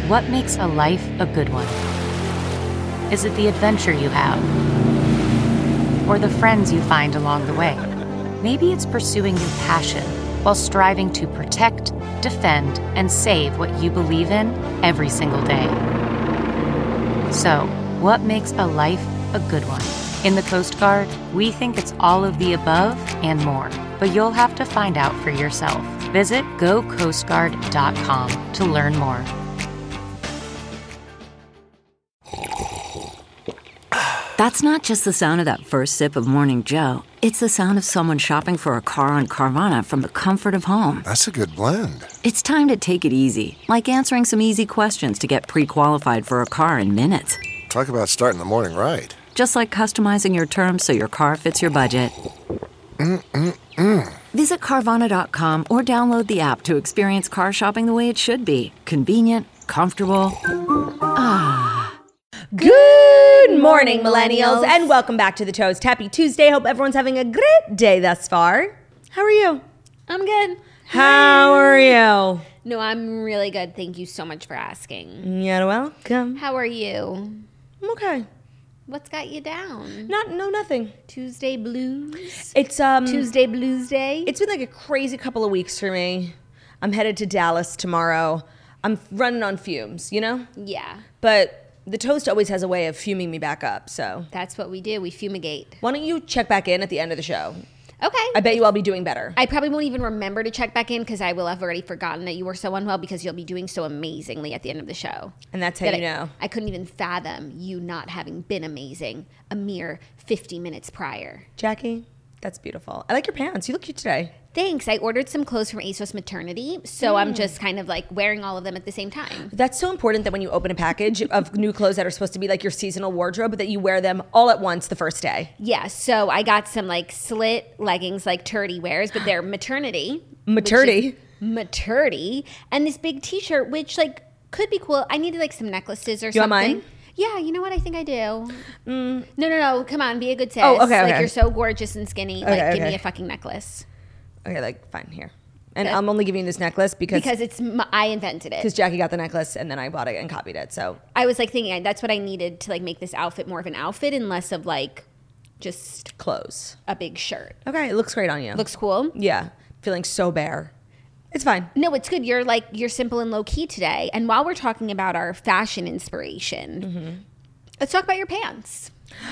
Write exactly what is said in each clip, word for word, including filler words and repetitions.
What makes a life a good one? Is it the adventure you have? Or the friends you find along the way? Maybe it's pursuing your passion while striving to protect, defend, and save what you believe in every single day. So, what makes a life a good one? In the Coast Guard, we think it's all of the above and more, but you'll have to find out for yourself. Visit go coast guard dot com to learn more. That's not just the sound of that first sip of Morning Joe. It's the sound of someone shopping for a car on Carvana from the comfort of home. That's a good blend. It's time to take it easy, like answering some easy questions to get pre-qualified for a car in minutes. Talk about starting the morning right. Just like customizing your terms so your car fits your budget. Mm-mm-mm. Visit Carvana dot com or download the app to experience car shopping the way it should be. Convenient, comfortable. Ah. Good morning, millennials, and welcome back to The Toast. Happy Tuesday. Hope everyone's having a great day thus far. How are you? I'm good. How are you? No, I'm really good. Thank you so much for asking. You're welcome. How are you? I'm okay. What's got you down? Not, no, nothing. Tuesday blues? It's um Tuesday blues day? It's been like a crazy couple of weeks for me. I'm headed to Dallas tomorrow. I'm running on fumes, you know? Yeah. But The Toast always has a way of fuming me back up, so. That's what we do. We fumigate. Why don't you check back in at the end of the show? Okay. I bet you I'll be doing better. I probably won't even remember to check back in because I will have already forgotten that you were so unwell because you'll be doing so amazingly at the end of the show. And that's how that you I, know. I couldn't even fathom you not having been amazing a mere fifty minutes prior. Jackie, that's beautiful. I like your pants. You look cute today. Thanks. I ordered some clothes from ASOS Maternity, so mm. I'm just kind of like wearing all of them at the same time. That's so important that when you open a package of new clothes that are supposed to be like your seasonal wardrobe, that you wear them all at once the first day. Yeah, so I got some like slit leggings like Turdy wears, but they're maternity. Maternity? Maternity. And this big t-shirt, which like could be cool. I needed like some necklaces or you something. Want mine? Yeah, you know what? I think I do. Mm. No, no, no. Come on, be a good sis. Oh, okay, Like okay. you're so gorgeous and skinny. Okay, like give okay. me a fucking necklace. Okay, like, fine, here. And Good. I'm only giving you this necklace because... Because it's my, I invented it. Because Jackie got the necklace and then I bought it and copied it, so... I was like thinking that's what I needed to like make this outfit more of an outfit and less of like just... Clothes. A big shirt. Okay, it looks great on you. Looks cool? Yeah. Feeling so bare. It's fine. No, it's good. You're like, you're simple and low key today. And while we're talking about our fashion inspiration, mm-hmm. let's talk about your pants.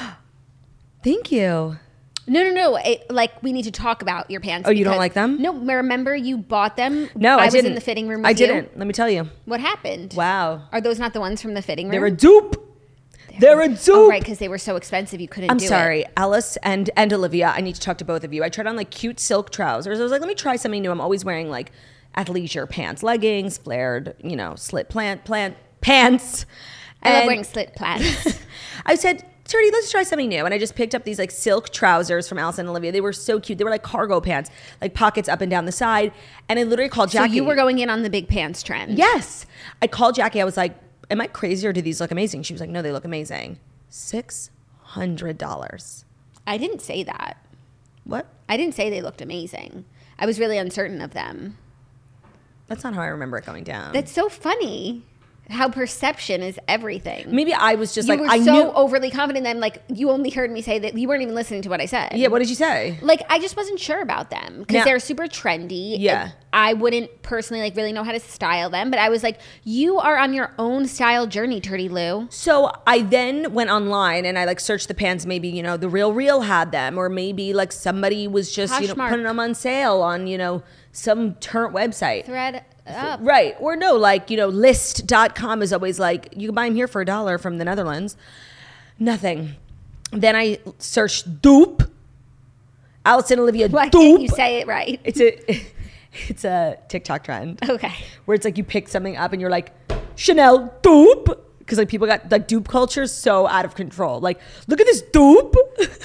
Thank you. No, no, no. It, like, we need to talk about your pants. Oh, you don't like them? No, remember you bought them? No, I, I was didn't. in the fitting room with I you. didn't. Let me tell you. What happened? Wow. Are those not the ones from the fitting room? They're a dupe. They're, They're a dupe. Oh, right, because they were so expensive you couldn't I'm do sorry. it. Alice and, and Olivia, I need to talk to both of you. I tried on like cute silk trousers. I was like, let me try something new. I'm always wearing like athleisure pants, leggings, flared, you know, slit plant, plant, pants. I and love wearing slit pants. I said, Turdy, let's try something new. And I just picked up these like silk trousers from Alice and Olivia. They were so cute. They were like cargo pants, like pockets up and down the side. And I literally called Jackie. So you were going in on the big pants trend. Yes. I called Jackie. I was like, am I crazy or do these look amazing? She was like, no, they look amazing. six hundred dollars. I didn't say that. What? I didn't say they looked amazing. I was really uncertain of them. That's not how I remember it going down. That's so funny. How perception is everything. Maybe I was just you like, were I so knew. overly confident that like you only heard me say that you weren't even listening to what I said. Yeah, what did you say? Like I just wasn't sure about them because Now- they're super trendy. Yeah. And I wouldn't personally like really know how to style them, but I was like, you are on your own style journey, Turdy Lou. So I then went online and I like searched the pants. Maybe, you know, The Real Real had them, or maybe like somebody was just, you know, Poshmark. putting them on sale on, you know, some turnt website. Thread up. Right. Or no, like, you know, list dot com is always like, you can buy them here for a dollar from the Netherlands. Nothing. Then I searched dupe. Alice and Olivia Why dupe. can't you say it right? It's a, it's a TikTok trend. Okay. Where it's like you pick something up and you're like, Chanel dupe. Because like people got, like dupe culture is so out of control. Like, look at this dupe.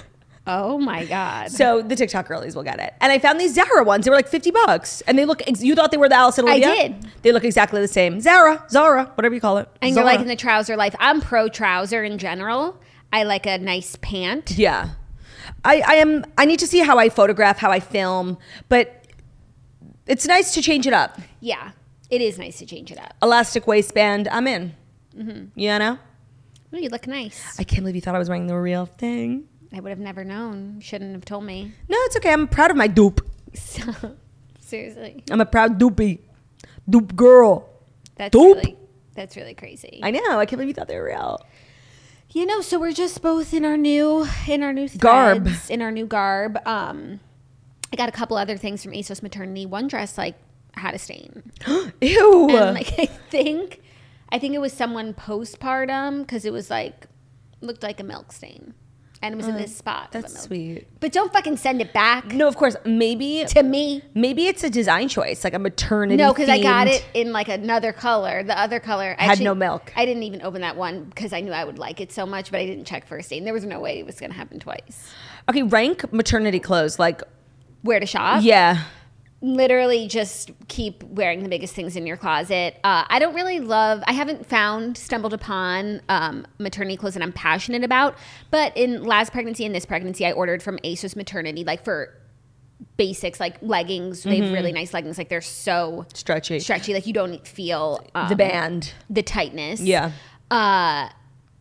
Oh my God. So the TikTok girlies will get it. And I found these Zara ones. They were like fifty bucks. And they look, ex- you thought they were the Alice and I Olivia? did. They look exactly the same. Zara, Zara, whatever you call it. And Zara. you're like in the trouser life. I'm pro trouser in general. I like a nice pant. Yeah. I, I am, I need to see how I photograph, how I film. But it's nice to change it up. Yeah. It is nice to change it up. Elastic waistband, I'm in. Mm-hmm. You know? Oh, you look nice. I can't believe you thought I was wearing the real thing. I would have never known. You shouldn't have told me. No, it's okay. I'm proud of my dupe. So, seriously. I'm a proud doopy. Dupe girl. That's Dope. really that's really crazy. I know. I can't believe you thought they were real. You know, so we're just both in our new in our new threads, Garb. in our new garb. Um, I got a couple other things from ASOS Maternity. One dress like had a stain. Ew. And like I think I think it was someone postpartum because it was like looked like a milk stain. And it was in this spot. That's of a milk. sweet. But don't fucking send it back No, of course. Maybe to me. maybe it's a design choice, like a maternity. No, because I got themed- it in like another color. The other color I Had actually- no milk. I didn't even open that one because I knew I would like it so much, but I didn't check first aid. And there was no way it was going to happen twice. Okay, rank maternity clothes. Like, Where to shop? yeah. Literally just keep wearing the biggest things in your closet. Uh, I don't really love, I haven't found, stumbled upon um, maternity clothes that I'm passionate about. But in last pregnancy and this pregnancy, I ordered from ASOS Maternity, like for basics, like leggings. They have really nice leggings. Like they're so Stretchy. stretchy. Like you don't feel um, The band. the tightness. Yeah. Uh,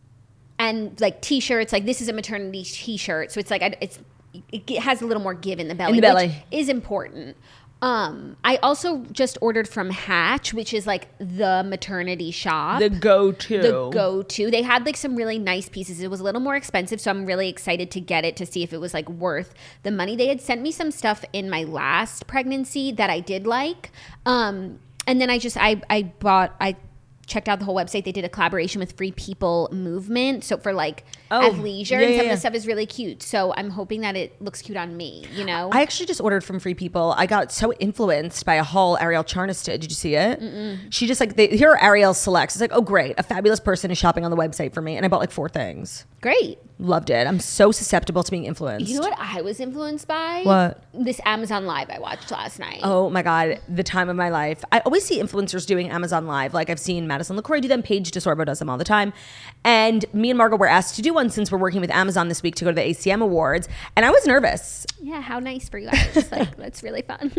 and like t-shirts, like this is a maternity t-shirt. So it's like, I- it's, it has a little more give in the belly, In the belly. which is important. Um, I also just ordered from Hatch, which is like the maternity shop. The go-to. The go-to. They had like some really nice pieces. It was a little more expensive, so I'm really excited to get it to see if it was like worth the money. They had sent me some stuff in my last pregnancy that I did like. Um, and then I just I I bought I checked out the whole website. They did a collaboration with Free People Movement. So for like Oh, athleisure, yeah, and some yeah, of yeah. the stuff is really cute. So I'm hoping that it looks cute on me, you know? I actually just ordered from Free People. I got so influenced by a haul Ariel Charnas did. Did you see it? Mm-mm. She just like, they, here are Ariel selects. It's like, oh, great. A fabulous person is shopping on the website for me. And I bought like four things. Great. Loved it. I'm so susceptible to being influenced. You know what I was influenced by? What? This Amazon Live I watched last night. Oh my God, the time of my life. I always see influencers doing Amazon Live. Like I've seen Madison LaCroix do them. Paige DeSorbo does them all the time. And me and Margot were asked to do one since we're working with Amazon this week to go to the A C M Awards. And I was nervous. Yeah, how nice for you guys. Like, that's really fun.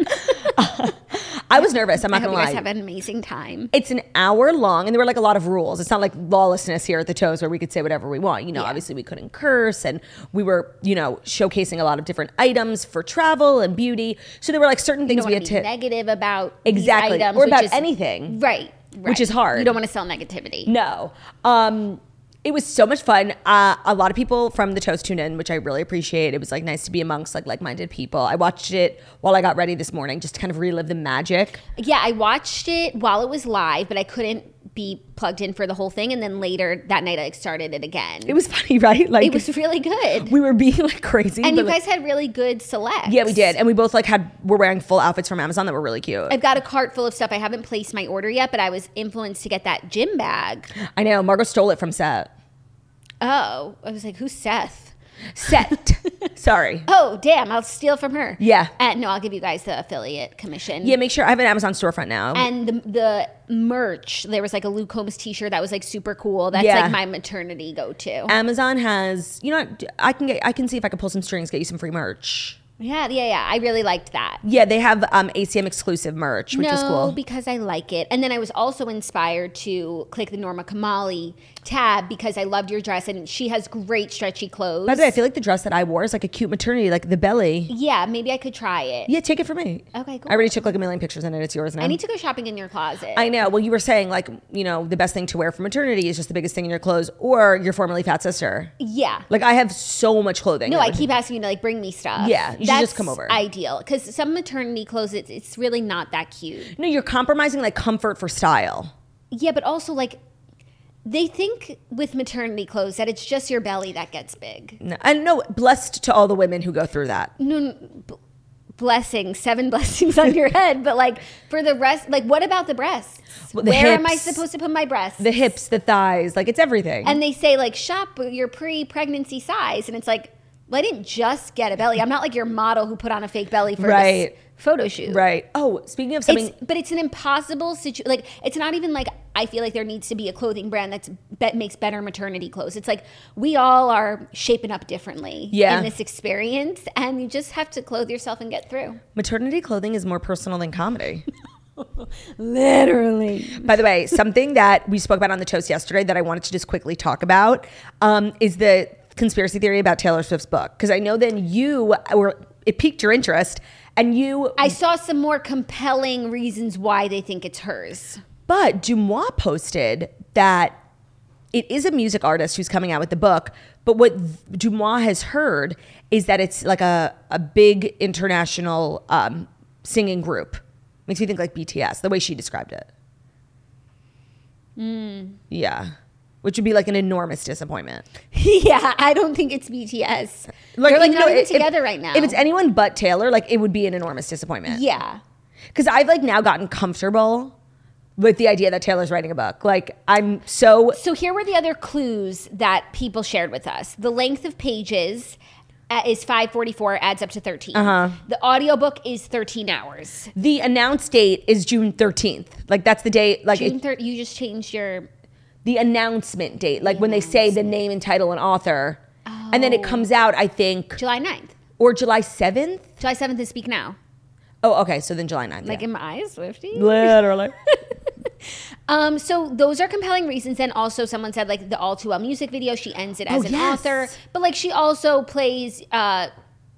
I was nervous. I'm I not hope going you to guys lie. have an amazing time. It's an hour long, and there were like a lot of rules. It's not like lawlessness here at the Toes where we could say whatever we want. You know, Yeah. obviously we couldn't curse, and we were, you know, showcasing a lot of different items for travel and beauty. So there were like certain You things don't we want had to be to negative about exactly these items, or which about is- anything, Right, right. Which is hard. You don't want to sell negativity. No. Um, it was so much fun. Uh, a lot of people from the Toast tuned in, which I really appreciate. It was like nice to be amongst like like-minded people. I watched it while I got ready this morning, just to kind of relive the magic. Yeah, I watched it while it was live, but I couldn't be plugged in for the whole thing. And then later that night, I started it again. It was funny, right? Like It was really good. we were being like crazy, And but, you like, guys had really good selects. yeah, we did, and we both like had were wearing full outfits from Amazon that were really cute. I've got a cart full of stuff. I haven't placed my order yet, but I was influenced to get that gym bag. I know Margot stole it from Seth. Oh, I was like, who's Seth? Seth, sorry. Oh, damn, I'll steal from her. Yeah. And no, I'll give you guys the affiliate commission. Yeah, make sure I have an Amazon storefront now. And the, the merch, there was like a Luke Combs t-shirt that was like super cool. That's Yeah. like my maternity go-to. Amazon has, you know, I can get, I can see if I can pull some strings, get you some free merch. Yeah, yeah, yeah. I really liked that. Yeah, they have um, A C M exclusive merch, which no, is cool. because I like it. And then I was also inspired to click the Norma Kamali tab because I loved your dress and she has great stretchy clothes. By the way, I feel like the dress that I wore is like a cute maternity, like the belly. Yeah, maybe I could try it. Yeah, take it from me. Okay, cool. I already took like a million pictures in it. It's yours now. I need to go shopping in your closet. I know. Well, you were saying like, you know, the best thing to wear for maternity is just the biggest thing in your clothes or your formerly fat sister. Yeah. Like I have so much clothing. No, I keep asking you to like bring me stuff. Yeah, you should That's just come over. ideal because some maternity clothes, it's, it's really not that cute. No, you're compromising like comfort for style. Yeah, but also like they think with maternity clothes that it's just your belly that gets big. No, and no, blessed to all the women who go through that. No, no b- blessings, seven blessings on your head, but like for the rest, like what about the breasts? Well, the Where am I hips. supposed to put my breasts? The hips, the thighs, like it's everything. And they say like shop your pre-pregnancy size, and it's like, well, I didn't just get a belly. I'm not like your model who put on a fake belly for Right. this photo shoot. right. Oh, speaking of something, It's, but it's an impossible situation. Like, it's not even like I feel like there needs to be a clothing brand that's that makes better maternity clothes. It's like we all are shaping up differently Yeah. in this experience, and you just have to clothe yourself and get through. maternity clothing is more personal than comedy. Literally. By the way, something that we spoke about on the toast yesterday that I wanted to just quickly talk about um, is the conspiracy theory about Taylor Swift's book. Because I know then you were, it piqued your interest and you... I saw some more compelling reasons why they think it's hers. But Dumois posted that it is a music artist who's coming out with the book, but what Dumois has heard is that it's like a, a big international um, singing group. Makes me think like B T S, the way she described it. Mm. Yeah. Which would be like an enormous disappointment. Yeah, I don't think it's B T S. Like, They're like you not know, even if- together right now. If it's anyone but Taylor, like it would be an enormous disappointment. Yeah. Because I've like now gotten comfortable with the idea that Taylor's writing a book. Like I'm so... So here were the other clues that people shared with us. The length of pages uh, is five forty-four, adds up to thirteen. Uh-huh. The audiobook is thirteen hours. The announced date is June thirteenth. Like that's the date. Like June it- third, you just changed your... the announcement date. Like when they say the name and title and author. And then it comes out, I think, July ninth. or July seventh. July seventh is Speak Now. Oh, okay. So then July ninth. Like, yeah. am I a Swiftie? Literally. Um, so those are compelling reasons. And also someone said like the All Too Well music video, she ends it as Oh, an yes. author. But like she also plays uh,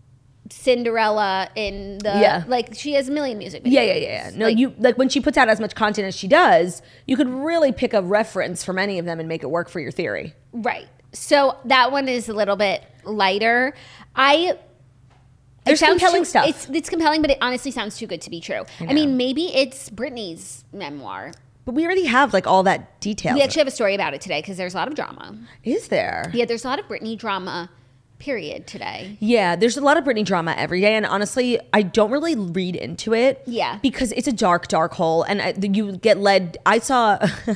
Cinderella in the, Yeah. like she has a million music videos. Yeah, yeah, yeah, yeah. No, Like, you like when she puts out as much content as she does, you could really pick a reference from any of them and make it work for your theory. Right. So that one is a little bit lighter. I... There's it sounds compelling too- stuff. It's, it's compelling, but it honestly sounds too good to be true. I, know. mean, maybe it's Britney's memoir. But we already have like all that detail. We actually have a story about it today because there's a lot of drama. Is there? Yeah, there's a lot of Britney drama, period, today. Yeah, there's a lot of Britney drama every day, and honestly, I don't really read into it. Yeah. because it's a dark, dark hole, and I, you get led. I saw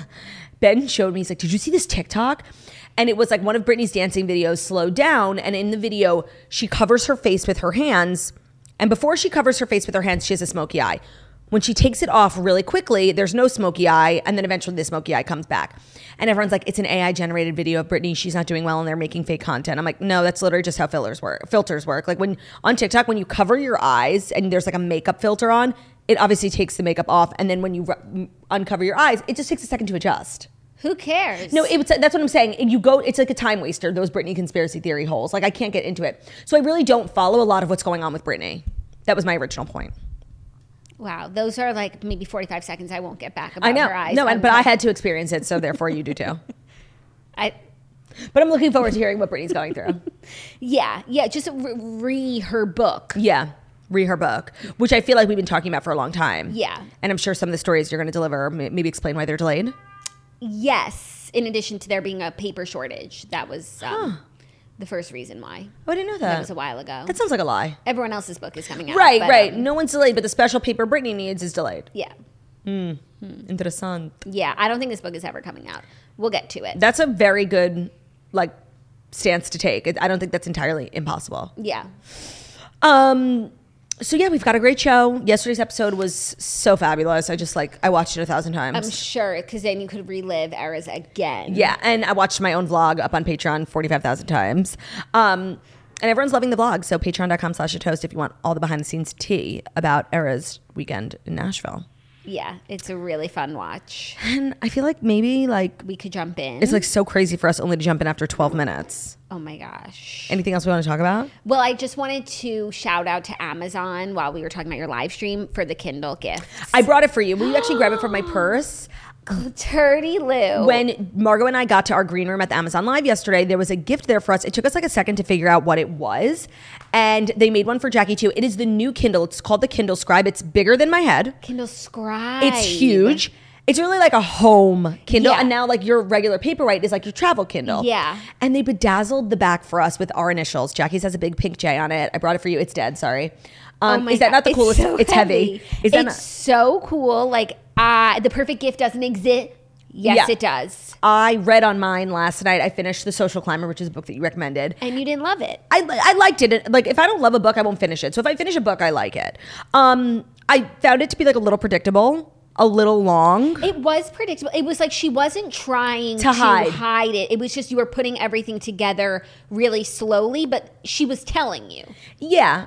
Ben showed me. He's like, "Did you see this TikTok?" And it was like one of Britney's dancing videos slowed down, and in the video, she covers her face with her hands, and before she covers her face with her hands, she has a smoky eye. When she takes it off really quickly, there's no smoky eye, and then eventually the smoky eye comes back. And everyone's like, it's an A I generated video of Britney. She's not doing well, and they're making fake content. I'm like, no, that's literally just how filters work. Filters work. Like when on TikTok, when you cover your eyes and there's like a makeup filter on, it obviously takes the makeup off, and then when you re- uncover your eyes, it just takes a second to adjust. Who cares? No, it, that's what I'm saying. And you go, it's like a time waster, those Britney conspiracy theory holes. Like I can't get into it. So I really don't follow a lot of what's going on with Britney. That was my original point. Wow, those are like maybe forty-five seconds I won't get back about I know. her eyes. No, I'm but I like- had to experience it, so therefore you do too. I, But I'm looking forward to hearing what Britney's going through. yeah, yeah, just re, re her book. Yeah. Read her book, which I feel like we've been talking about for a long time. Yeah. And I'm sure some of the stories you're going to deliver, may- maybe explain why they're delayed. Yes, in addition to there being a paper shortage. That was um, the first reason why. Oh, I didn't know that. That was a while ago. That sounds like a lie. Everyone else's book is coming out. Right, but, right. um, No one's delayed, but the special paper Britney needs is delayed. yeah. Interessant. Yeah, I don't think this book is ever coming out. We'll get to it. That's a very good, like, stance to take. It- I don't think that's entirely impossible. yeah. Um, so yeah, we've got a great show. Yesterday's episode was so fabulous. I just like I watched it a thousand times. I'm sure, because then you could relive eras again. Yeah, and I watched my own vlog up on Patreon forty-five thousand times. Um, and everyone's loving the vlog. So patreon.com slash a toast if you want all the behind the scenes tea about Era's weekend in Nashville. Yeah, it's a really fun watch. And I feel like maybe like We could jump in. it's like so crazy for us only to jump in after twelve minutes. oh my gosh. Anything else we want to talk about? Well, I just wanted to shout out to Amazon while we were talking about your live stream for the Kindle gift. I brought it for you. Will you actually grab it from my purse? Turdy Lou. When Margot and I got to our green room at the Amazon Live yesterday, there was a gift there for us. It took us like a second to figure out what it was. And they made one for Jackie too. It is the new Kindle. It's called the Kindle Scribe. It's bigger than my head. Kindle Scribe. It's huge. It's really like a home Kindle. Yeah. And now like your regular Paperwhite is like your travel Kindle. Yeah. And they bedazzled the back for us with our initials. Jackie's has a big pink J on it. I brought it for you. It's dead. Sorry. Um, Oh my is that God. not the It's coolest? so It's heavy. Is that it's not- so cool. Like, uh, the perfect gift doesn't exist. Yes, Yeah. it does. I read on mine last night. I finished The Social Climber, which is a book that you recommended. And you didn't love it. I, I liked it. Like, if I don't love a book, I won't finish it. So if I finish a book, I like it. Um, I found it to be like a little predictable, a little long. It was predictable. It was like she wasn't trying To to, hide. hide. it. It was just you were putting everything together really slowly, but she was telling you. Yeah.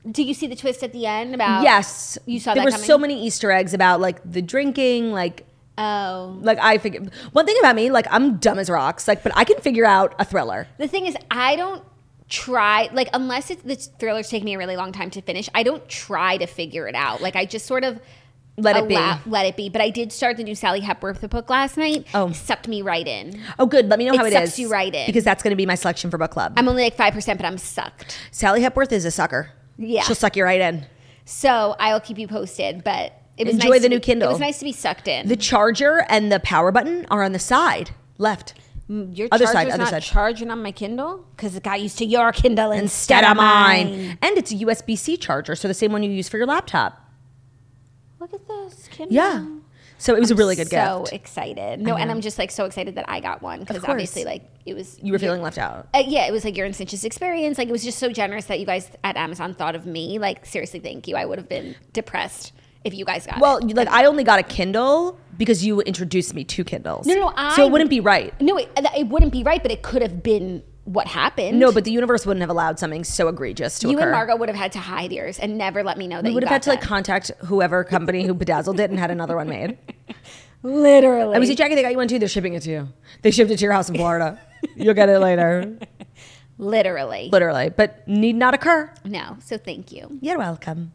Do you see the twist at the end about? Yes. You saw there that were coming? so many Easter eggs about like the drinking, like Oh. like I figured one thing about me, like I'm dumb as rocks, like but I can figure out a thriller. The thing is, I don't try, like, unless it's the thriller's taking me a really long time to finish, I don't try to figure it out. Like, I just sort of Let it be. allow- Let it be. But I did start the new Sally Hepworth book last night. Oh. It sucked me right in. Oh good, let me know It how it sucks is. you right in. Because that's gonna be my selection for book club. I'm only like five percent, but I'm sucked. Sally Hepworth is a sucker. Yeah. She'll suck you right in. So I'll keep you posted, but it was Enjoy nice the to new be- Kindle. It was nice to be sucked in. The charger and the power button are on the side, left. Your other side, charger's other not side. charging on my Kindle because it got used to your Kindle instead, Instead of mine. mine. And it's a U S B C charger, so the same one you use for your laptop. Look at this Kindle. Yeah. So it was a really good so gift. excited. No, and I'm just like so excited that I got one because course. obviously like it was You were feeling left out. Uh, yeah, it was like your and Cinch's experience. Like it was just so generous that you guys at Amazon thought of me. Like seriously, thank you. I would have been depressed if you guys got Well, it. like I only got a Kindle because you introduced me to Kindles. No, no, I- So it wouldn't be right. No, it, it wouldn't be right, but it could have been what happened. No, but the universe wouldn't have allowed something so egregious to you occur. and Margot would have had to hide yours and never let me know that we you would have got had to like that. contact whoever company who bedazzled it and had another one made. Literally. I was like, Jackie, they got you one too. They're shipping it to you. They shipped it to your house in Florida. You'll get it later. Literally. Literally, but need not occur. No, so thank you. You're welcome.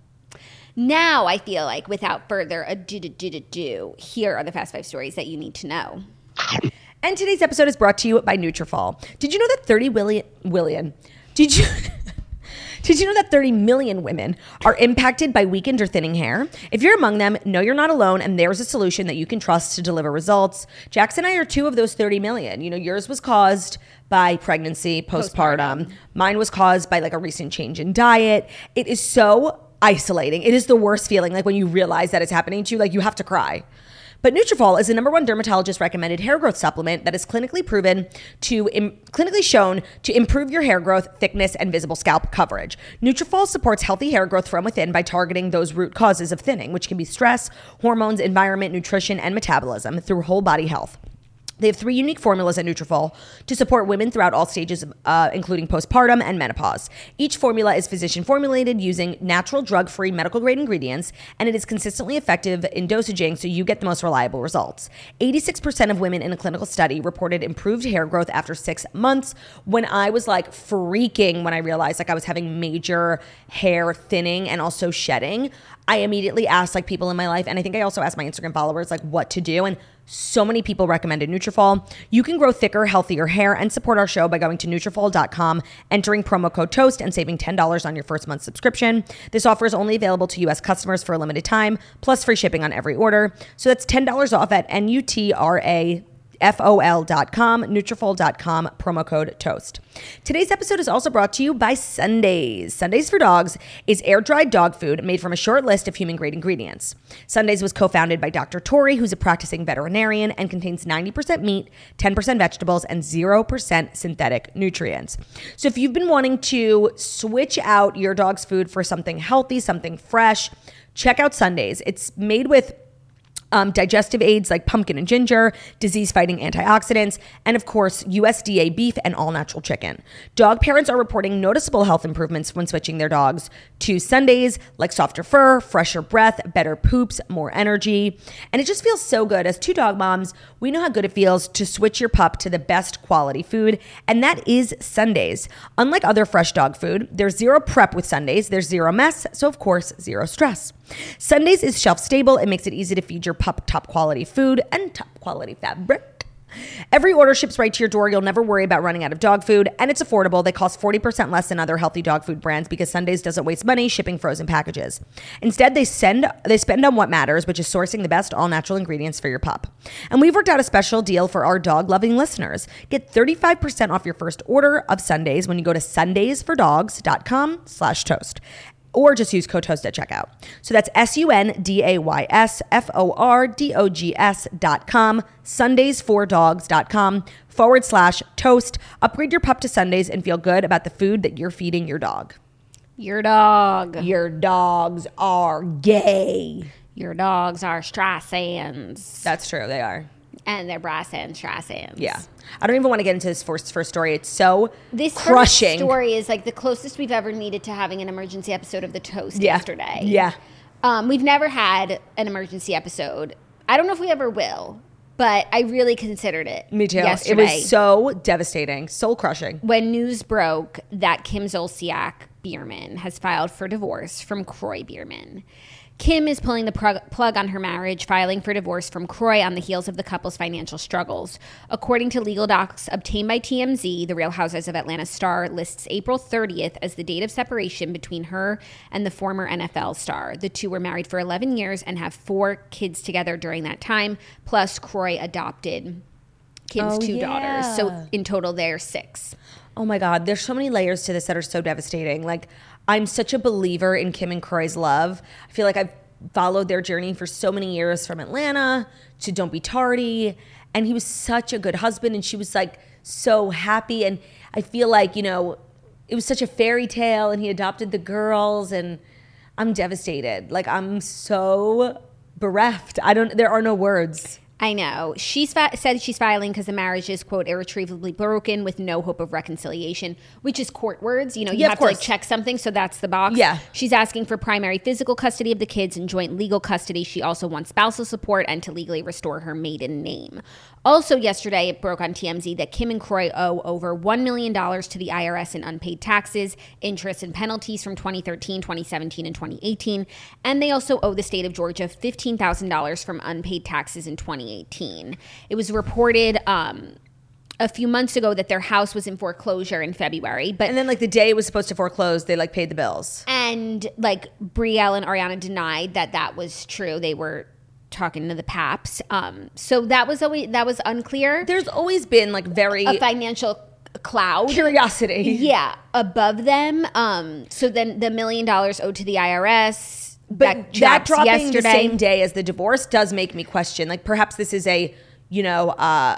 Now I feel like without further ado, do, do, do, do, here are the fast five stories that you need to know. And today's episode is brought to you by Nutrafol. Did you know that thirty William, William did you Did you know that thirty million women are impacted by weakened or thinning hair? If you're among them, know you're not alone and there's a solution that you can trust to deliver results. Jax and I are two of those thirty million. You know, yours was caused by pregnancy, postpartum. postpartum. Mine was caused by like a recent change in diet. It is so isolating. It is the worst feeling, like when you realize that it's happening to you, like you have to cry. But Nutrafol is the number one dermatologist recommended hair growth supplement that is clinically proven to, im- clinically shown to improve your hair growth, thickness, and visible scalp coverage. Nutrafol supports healthy hair growth from within by targeting those root causes of thinning, which can be stress, hormones, environment, nutrition, and metabolism through whole body health. They have three unique formulas at Nutrafol to support women throughout all stages, uh, including postpartum and menopause. Each formula is physician formulated using natural, drug-free, medical-grade ingredients, and it is consistently effective in dosaging so you get the most reliable results. eighty-six percent of women in a clinical study reported improved hair growth after six months. When I was like freaking when I realized like I was having major hair thinning and also shedding, I immediately asked like people in my life, and I think I also asked my Instagram followers like what to do, and so many people recommended Nutrafol. You can grow thicker, healthier hair and support our show by going to Nutrafol dot com, entering promo code TOAST, and saving ten dollars on your first month subscription. This offer is only available to U S customers for a limited time, plus free shipping on every order. So that's ten dollars off at N U T R A F O L dot com, Nutrafol dot com, promo code TOAST. Today's episode is also brought to you by Sundays. Sundays for Dogs is air-dried dog food made from a short list of human-grade ingredients. Sundays was co-founded by Doctor Tori, who's a practicing veterinarian, and contains ninety percent meat, ten percent vegetables, and zero percent synthetic nutrients. So if you've been wanting to switch out your dog's food for something healthy, something fresh, check out Sundays. It's made with Um, digestive aids like pumpkin and ginger, disease-fighting antioxidants, and of course, U S D A beef and all-natural chicken. Dog parents are reporting noticeable health improvements when switching their dogs to Sundays, like softer fur, fresher breath, better poops, more energy. And it just feels so good. As two dog moms, we know how good it feels to switch your pup to the best quality food, and that is Sundays. Unlike other fresh dog food, there's zero prep with Sundays, there's zero mess, so of course, zero stress. Sundays is shelf stable. It makes it easy to feed your pup top quality food and top quality fabric. Every order ships right to your door. You'll never worry about running out of dog food, and it's affordable. They cost forty percent less than other healthy dog food brands because Sundays doesn't waste money shipping frozen packages. Instead, they send they spend on what matters, which is sourcing the best all-natural ingredients for your pup. And we've worked out a special deal for our dog-loving listeners. Get thirty-five percent off your first order of Sundays when you go to sundays for dogs dot com slash toast. Or just use code TOAST at checkout. So that's S-U-N-D-A-Y-S-F-O-R-D-O-G-S dot com, sundays for dogs dot com forward slash toast. Upgrade your pup to Sundays and feel good about the food that you're feeding your dog. Your dog. Your dogs are gay. Your dogs are Strassans. That's true, they are. And they're brass and strass ends. Yeah. I don't even want to get into this first, first story. It's so This crushing. first story is like the closest we've ever needed to having an emergency episode of The Toast Yeah. yesterday. Yeah. Um, we've never had an emergency episode. I don't know if we ever will, but I really considered it. Me too. Yesterday. It was so devastating, soul crushing. When news broke that Kim Zolciak Biermann has filed for divorce from Kroy Biermann. Kim is pulling the prug- plug on her marriage, filing for divorce from Kroy on the heels of the couple's financial struggles. According to legal docs obtained by T M Z, the Real Housewives of Atlanta star lists April thirtieth as the date of separation between her and the former N F L star. The two were married for eleven years and have four kids together during that time, plus Kroy adopted Kim's Oh, two yeah. daughters. So in total, they're six. Oh my God, there's so many layers to this that are so devastating. Like, I'm such a believer in Kim and Kroy's love. I feel like I've followed their journey for so many years, from Atlanta to Don't Be Tardy. And he was such a good husband, and she was like so happy. And I feel like, you know, it was such a fairy tale, and he adopted the girls, and I'm devastated. Like, I'm so bereft. I don't, there are no words. I know. She fa- said she's filing because the marriage is, quote, irretrievably broken with no hope of reconciliation, which is court words. You know, you Yeah, of have to like course. check something, so that's the box. Yeah. She's asking for primary physical custody of the kids and joint legal custody. She also wants spousal support and to legally restore her maiden name. Also yesterday, it broke on T M Z that Kim and Kroy owe over one million dollars to the I R S in unpaid taxes, interest, and penalties from twenty thirteen, twenty seventeen, and twenty eighteen. And they also owe the state of Georgia fifteen thousand dollars from unpaid taxes in twenty eighteen. It was reported um, a few months ago that their house was in foreclosure in February, but And then, like, the day it was supposed to foreclose, they, like, paid the bills. and like Brielle and Ariana denied that that was true. They were talking to the Paps. Um, so that was always that was unclear. There's always been, like, very A financial cloud. curiosity. Yeah, above them. Um, so then the million dollars owed to the I R S. But that, that, drops dropping yesterday. the same day as the divorce does make me question. Like, perhaps this is a, you know, uh,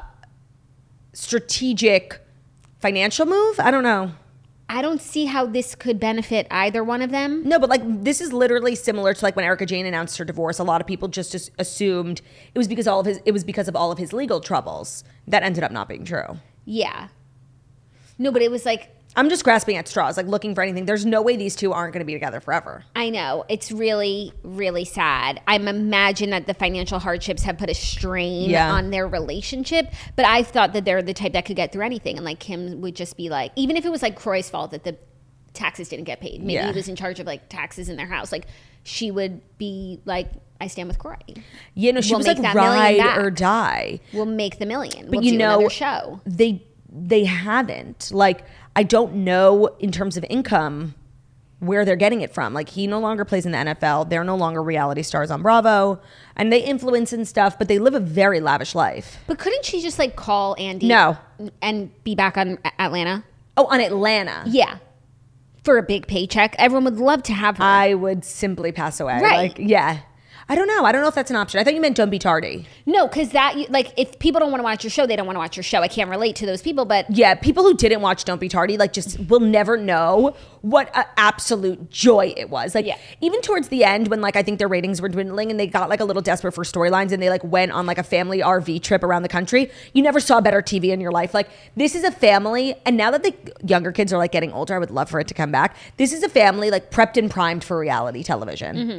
strategic financial move. I don't know. I don't see how this could benefit either one of them. No, but like this is literally similar to like when Erika Jayne announced her divorce. A lot of people just as- assumed it was because all of his it was because of all of his legal troubles. That ended up not being true. Yeah. No, but it was like, I'm just grasping at straws, like looking for anything. There's no way these two aren't going to be together forever. I know. It's really, really sad. I'm imagine that the financial hardships have put a strain Yeah. on their relationship. But I thought that they're the type that could get through anything. And like Kim would just be like, even if it was like Kroy's fault that the taxes didn't get paid. Maybe Yeah. he was in charge of like taxes in their house. Like she would be like, I stand with Kroy. You know, she We'll was make like that million ride back. or die. We'll make the million. But we'll you do know, another show. they they haven't. Like, I don't know in terms of income where they're getting it from. Like, he no longer plays in the N F L. They're no longer reality stars on Bravo, and they influence and stuff. But they live a very lavish life. But couldn't she just like call Andy? No. And be back on A- Atlanta? Oh, on Atlanta, Yeah. For a big paycheck. Everyone would love to have her. I would simply pass away. Right. Like, yeah. I don't know. I don't know if that's an option. I thought you meant Don't Be Tardy. No, because that, you- like, if people don't want to watch your show, they don't want to watch your show. I can't relate to those people, but Yeah, people who didn't watch Don't Be Tardy, like, just will never know what an absolute joy it was. Like, Yeah. even towards the end, when, like, I think their ratings were dwindling and they got, like, a little desperate for storylines and they, like, went on, like, a family R V trip around the country, you never saw better T V in your life. Like, this is a family, and now that the younger kids are, like, getting older, I would love for it to come back. This is a family, like, prepped and primed for reality television. Mm-hmm.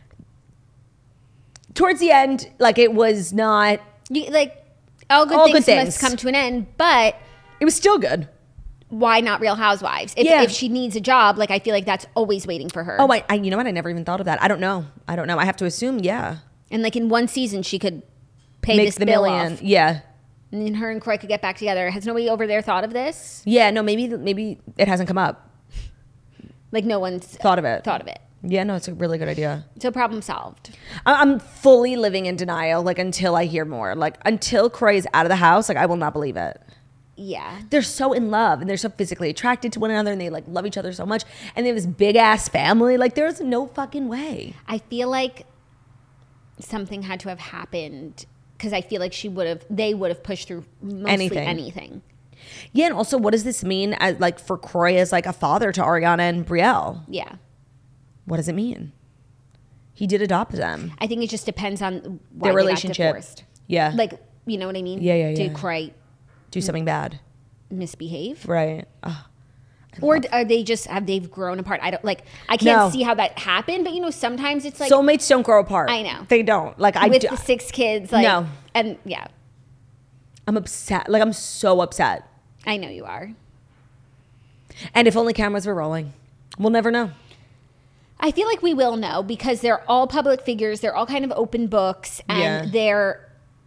Towards the end, like, it was not, you, like, all good All things good things. must come to an end. But it was still good. why not Real Housewives? If, Yeah. if she needs a job, like, I feel like that's always waiting for her. Oh, I, I, you know what? I never even thought of that. I don't know. I don't know. I have to assume, yeah. And, like, in one season, she could pay Make this the bill million. off. Yeah. And then her and Kroy could get back together. Has nobody over there thought of this? Yeah, no, maybe maybe it hasn't come up. Like, no one's Thought of it. thought of it. Yeah, no, it's a really good idea. So problem solved. I- I'm fully living in denial, like, until I hear more. Like, until Kroy is out of the house, like, I will not believe it. Yeah. They're so in love and they're so physically attracted to one another and they, like, love each other so much. And they have this big-ass family. Like, there's no fucking way. I feel like something had to have happened because I feel like she would have, they would have pushed through mostly Anything. anything. Yeah, and also, what does this mean, as like, for Kroy as, like, a father to Ariana and Brielle? Yeah. What does it mean? He did adopt them. I think it just depends on why Their they relationship. got divorced. Yeah. Like you know what I mean? Yeah, yeah, Do yeah. quite Do something bad. misbehave. Right. Oh, Or are they just, have they grown apart? I don't, like, I can't No. see how that happened, but you know, sometimes it's like, soulmates don't grow apart. I know. They don't. Like, I with do. the six kids, like, No. and yeah, I'm upset. Like, I'm so upset. I know you are. And if only cameras were rolling. We'll never know. I feel like we will know because they're all public figures. They're all kind of open books, and Yeah. their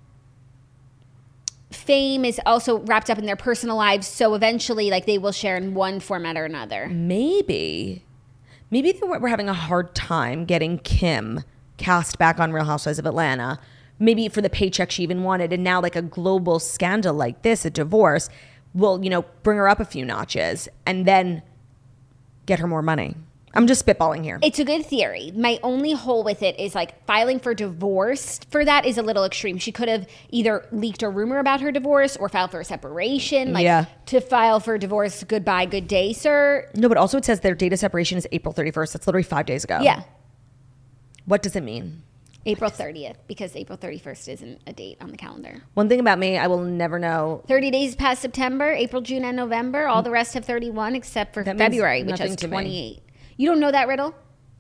fame is also wrapped up in their personal lives. So eventually, like, they will share in one format or another. Maybe. Maybe they were we're having a hard time getting Kim cast back on Real Housewives of Atlanta. Maybe for the paycheck she even wanted. And now, like, a global scandal like this, a divorce, will, you know, bring her up a few notches and then get her more money. I'm just spitballing here. It's a good theory. My only hole with it is like filing for divorce for that is a little extreme. She could have either leaked a rumor about her divorce or filed for a separation. Like, Yeah. to file for divorce, goodbye, good day, sir. No, but also it says their date of separation is April thirty-first. That's literally five days ago. Yeah. What does it mean? April thirtieth, because April thirty-first isn't a date on the calendar. One thing about me, I will never know. thirty days past September, April, June, and November. All the rest have thirty-one except for That means February, which nothing has to me. twenty-eight. You don't know that riddle?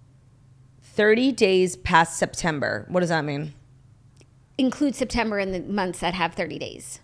thirty days past September. What does that mean? Include September in the months that have thirty days.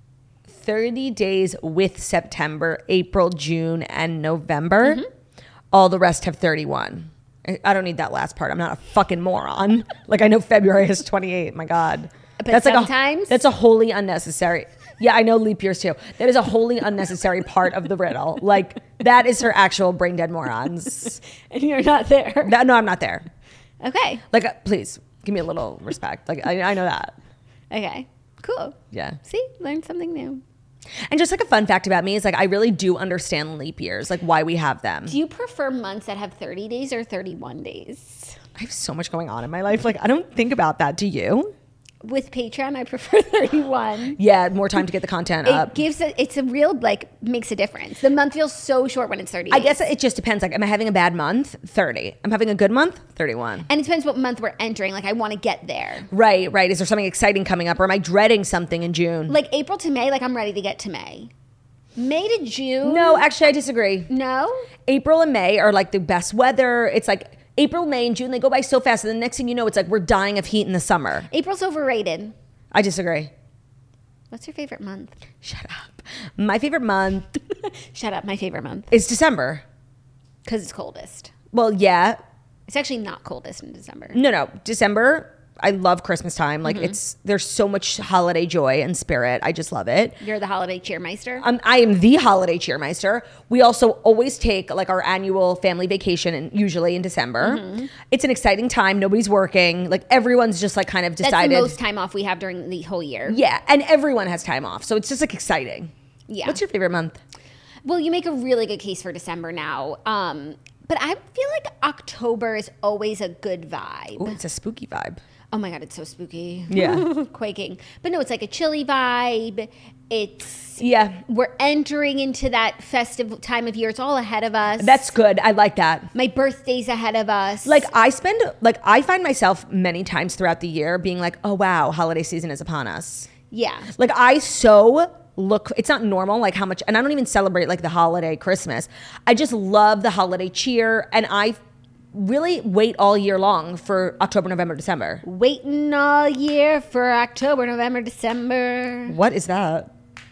thirty days with September, April, June, and November. Mm-hmm. All the rest have thirty-one. I- I don't need that last part. I'm not a fucking moron. Like, I know February is twenty-eight. My God. But like a, sometimes- that's a wholly unnecessary. Yeah, I know leap years too. That is a wholly unnecessary part of the riddle. Like, that is her actual brain dead morons. And you're not there. That, no, I'm not there. Okay. Like, uh, please give me a little respect. Like, I, I know that. Okay. Cool. Yeah. See? Learned something new. And just like a fun fact about me is like, I really do understand leap years, like why we have them. Do you prefer months that have thirty days or thirty-one days? I have so much going on in my life. Like, I don't think about that. Do you? With Patreon, I prefer thirty-one. Yeah, more time to get the content It up. gives a, it's a real, like, makes a difference. The month feels so short when it's thirty days. I guess it just depends. Like, am I having a bad month? thirty. I'm having a good month? thirty-one. And it depends what month we're entering. Like, I want to get there. Right, right. Is there something exciting coming up, or am I dreading something in June? Like, April to May, like, I'm ready to get to May. May to June? No, actually, I disagree. No? April and May are like the best weather. It's like April, May, and June, they go by so fast. And the next thing you know, it's like we're dying of heat in the summer. April's overrated. I disagree. What's your favorite month? Shut up. My favorite month Shut up. My favorite month. is December. Because it's coldest. Well, yeah. It's actually not coldest in December. No, no. December, I love Christmas time. Like, it's, there's so much holiday joy and spirit. I just love it. You're the holiday cheermeister? Um, I am the holiday cheermeister. We also always take like our annual family vacation, and usually in December. It's an exciting time. Nobody's working. Like, everyone's just like kind of That's decided. the most time off we have during the whole year. Yeah, and everyone has time off, so it's just like exciting. Yeah. What's your favorite month? Well, you make a really good case for December now. Um, but I feel like October is always a good vibe. Ooh, it's a spooky vibe. Oh my God, it's so spooky. Yeah. Quaking. But no, it's like a chilly vibe. It's, Yeah, we're entering into that festive time of year. It's all ahead of us. that's good. I like that. My birthday's ahead of us. Like, I spend, like, I find myself many times throughout the year being like, oh, wow, holiday season is upon us. yeah. Like, I so look, it's not normal, like how much, and I don't even celebrate like the holiday Christmas. I just love the holiday cheer, and I really wait all year long for October, November, December. Waiting all year for October, November, December. What is that?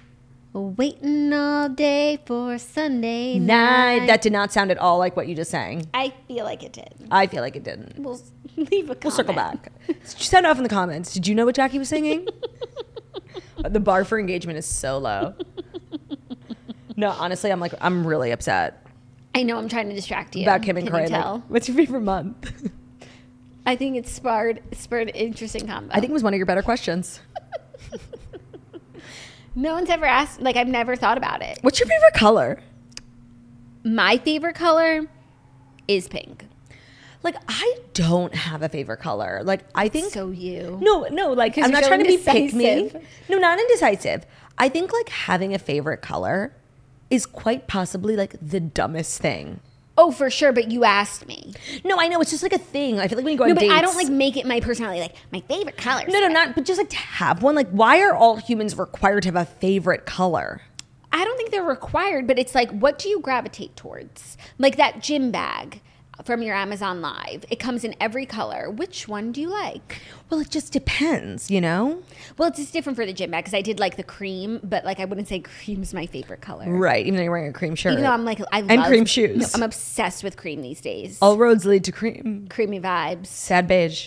Waiting all day for Sunday Night. night. That did not sound at all like what you just sang. I feel like it did. I feel like it didn't. We'll s- leave a comment. We'll circle back. Sound off in the comments. Did you know what Jackie was singing? The bar for engagement is so low. No, honestly, I'm like, I'm really upset I know I'm trying to distract you. about Kim and Can Corey. you Like, tell? what's your favorite month? I think it spurred spurred interesting combo. I think it was one of your better questions. no one's ever asked. Like, I've never thought about it. What's your favorite color? My favorite color is pink. Like, I don't have a favorite color. Like, I think So you. no, no. Like, 'Cause I'm you're not so trying to be pick me. indecisive. No, not indecisive. I think like having a favorite color is quite possibly like the dumbest thing Oh, for sure, but you asked me. No, I know. It's just like a thing. I feel like when you go No, on but dates. I don't like make it my personality. Like my favorite colors. No, no, not. But just like to have one. Like, why are all humans required to have a favorite color? I don't think they're required, but it's like, what do you gravitate towards? Like that gym bag from your Amazon Live. It comes in every color. Which one do you like? Well, it just depends, you know? Well, it's just different for the gym bag because I did like the cream, but like I wouldn't say cream's my favorite color. Right, even though you're wearing a cream shirt. Even though I'm like, I love And cream shoes. No, I'm obsessed with cream these days. All roads lead to cream. Creamy vibes. Sad beige.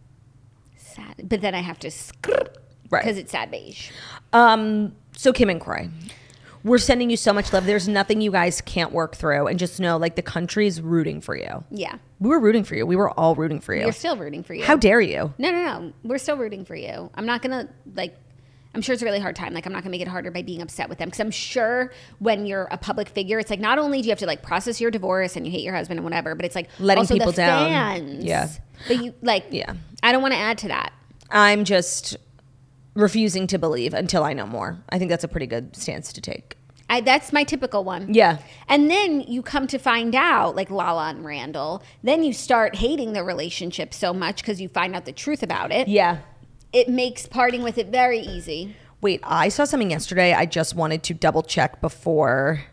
Sad. But then I have to Right. because it's sad beige. Um, so Kim and Croy, we're sending you so much love. There's nothing you guys can't work through. And just know, like, the country's rooting for you. Yeah. We were rooting for you. We were all rooting for you. We're still rooting for you. How dare you? No, no, no. We're still rooting for you. I'm not going to, like, I'm sure it's a really hard time. Like, I'm not going to make it harder by being upset with them. Because I'm sure when you're a public figure, it's like not only do you have to, like, process your divorce and you hate your husband and whatever, but it's like Letting also people the down. fans. Yeah. But you, like, Yeah. I don't want to add to that. I'm just refusing to believe until I know more. I think that's a pretty good stance to take. I, that's my typical one. Yeah. And then you come to find out, like Lala and Randall, then you start hating the relationship so much because you find out the truth about it. Yeah. It makes parting with it very easy. Wait, I saw something yesterday. I just wanted to double check before.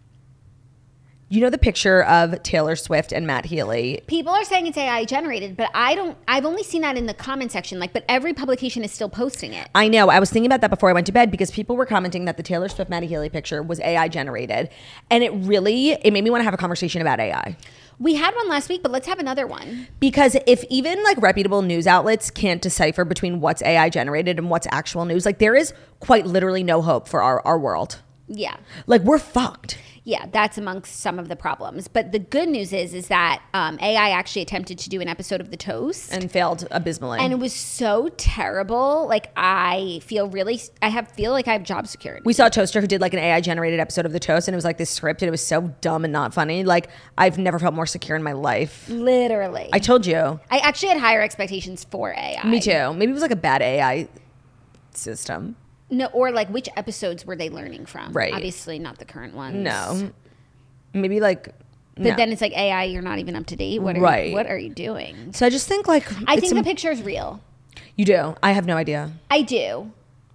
You know the picture of Taylor Swift and Matt Healy? People are saying it's A I generated, but I don't, I've only seen that in the comment section, like, but every publication is still posting it. I know. I was thinking about that before I went to bed because people were commenting that the Taylor Swift Matt Healy picture was A I generated. And it really, it made me want to have a conversation about A I. We had one last week, but let's have another one. Because if even like reputable news outlets can't decipher between what's A I generated and what's actual news, like there is quite literally no hope for our, our world. Yeah. Like we're fucked. Yeah, that's amongst some of the problems. But the good news is, is that um, A I actually attempted to do an episode of The Toast. And failed abysmally. And it was so terrible. Like, I feel really, I have feel like I have job security. We saw a toaster who did like an A I generated episode of The Toast, and it was like this script, and it was so dumb and not funny. Like I've never felt more secure in my life. Literally. I told you. I actually had higher expectations for A I. Me too. Maybe it was like a bad A I system. No, or like which episodes were they learning from? Right. Obviously not the current ones. No. Maybe like. But no. then it's like A I, you're not even up to date. What are Right. you, what are you doing? So I just think like. I it's think some- the picture is real. You do. I have no idea. I do.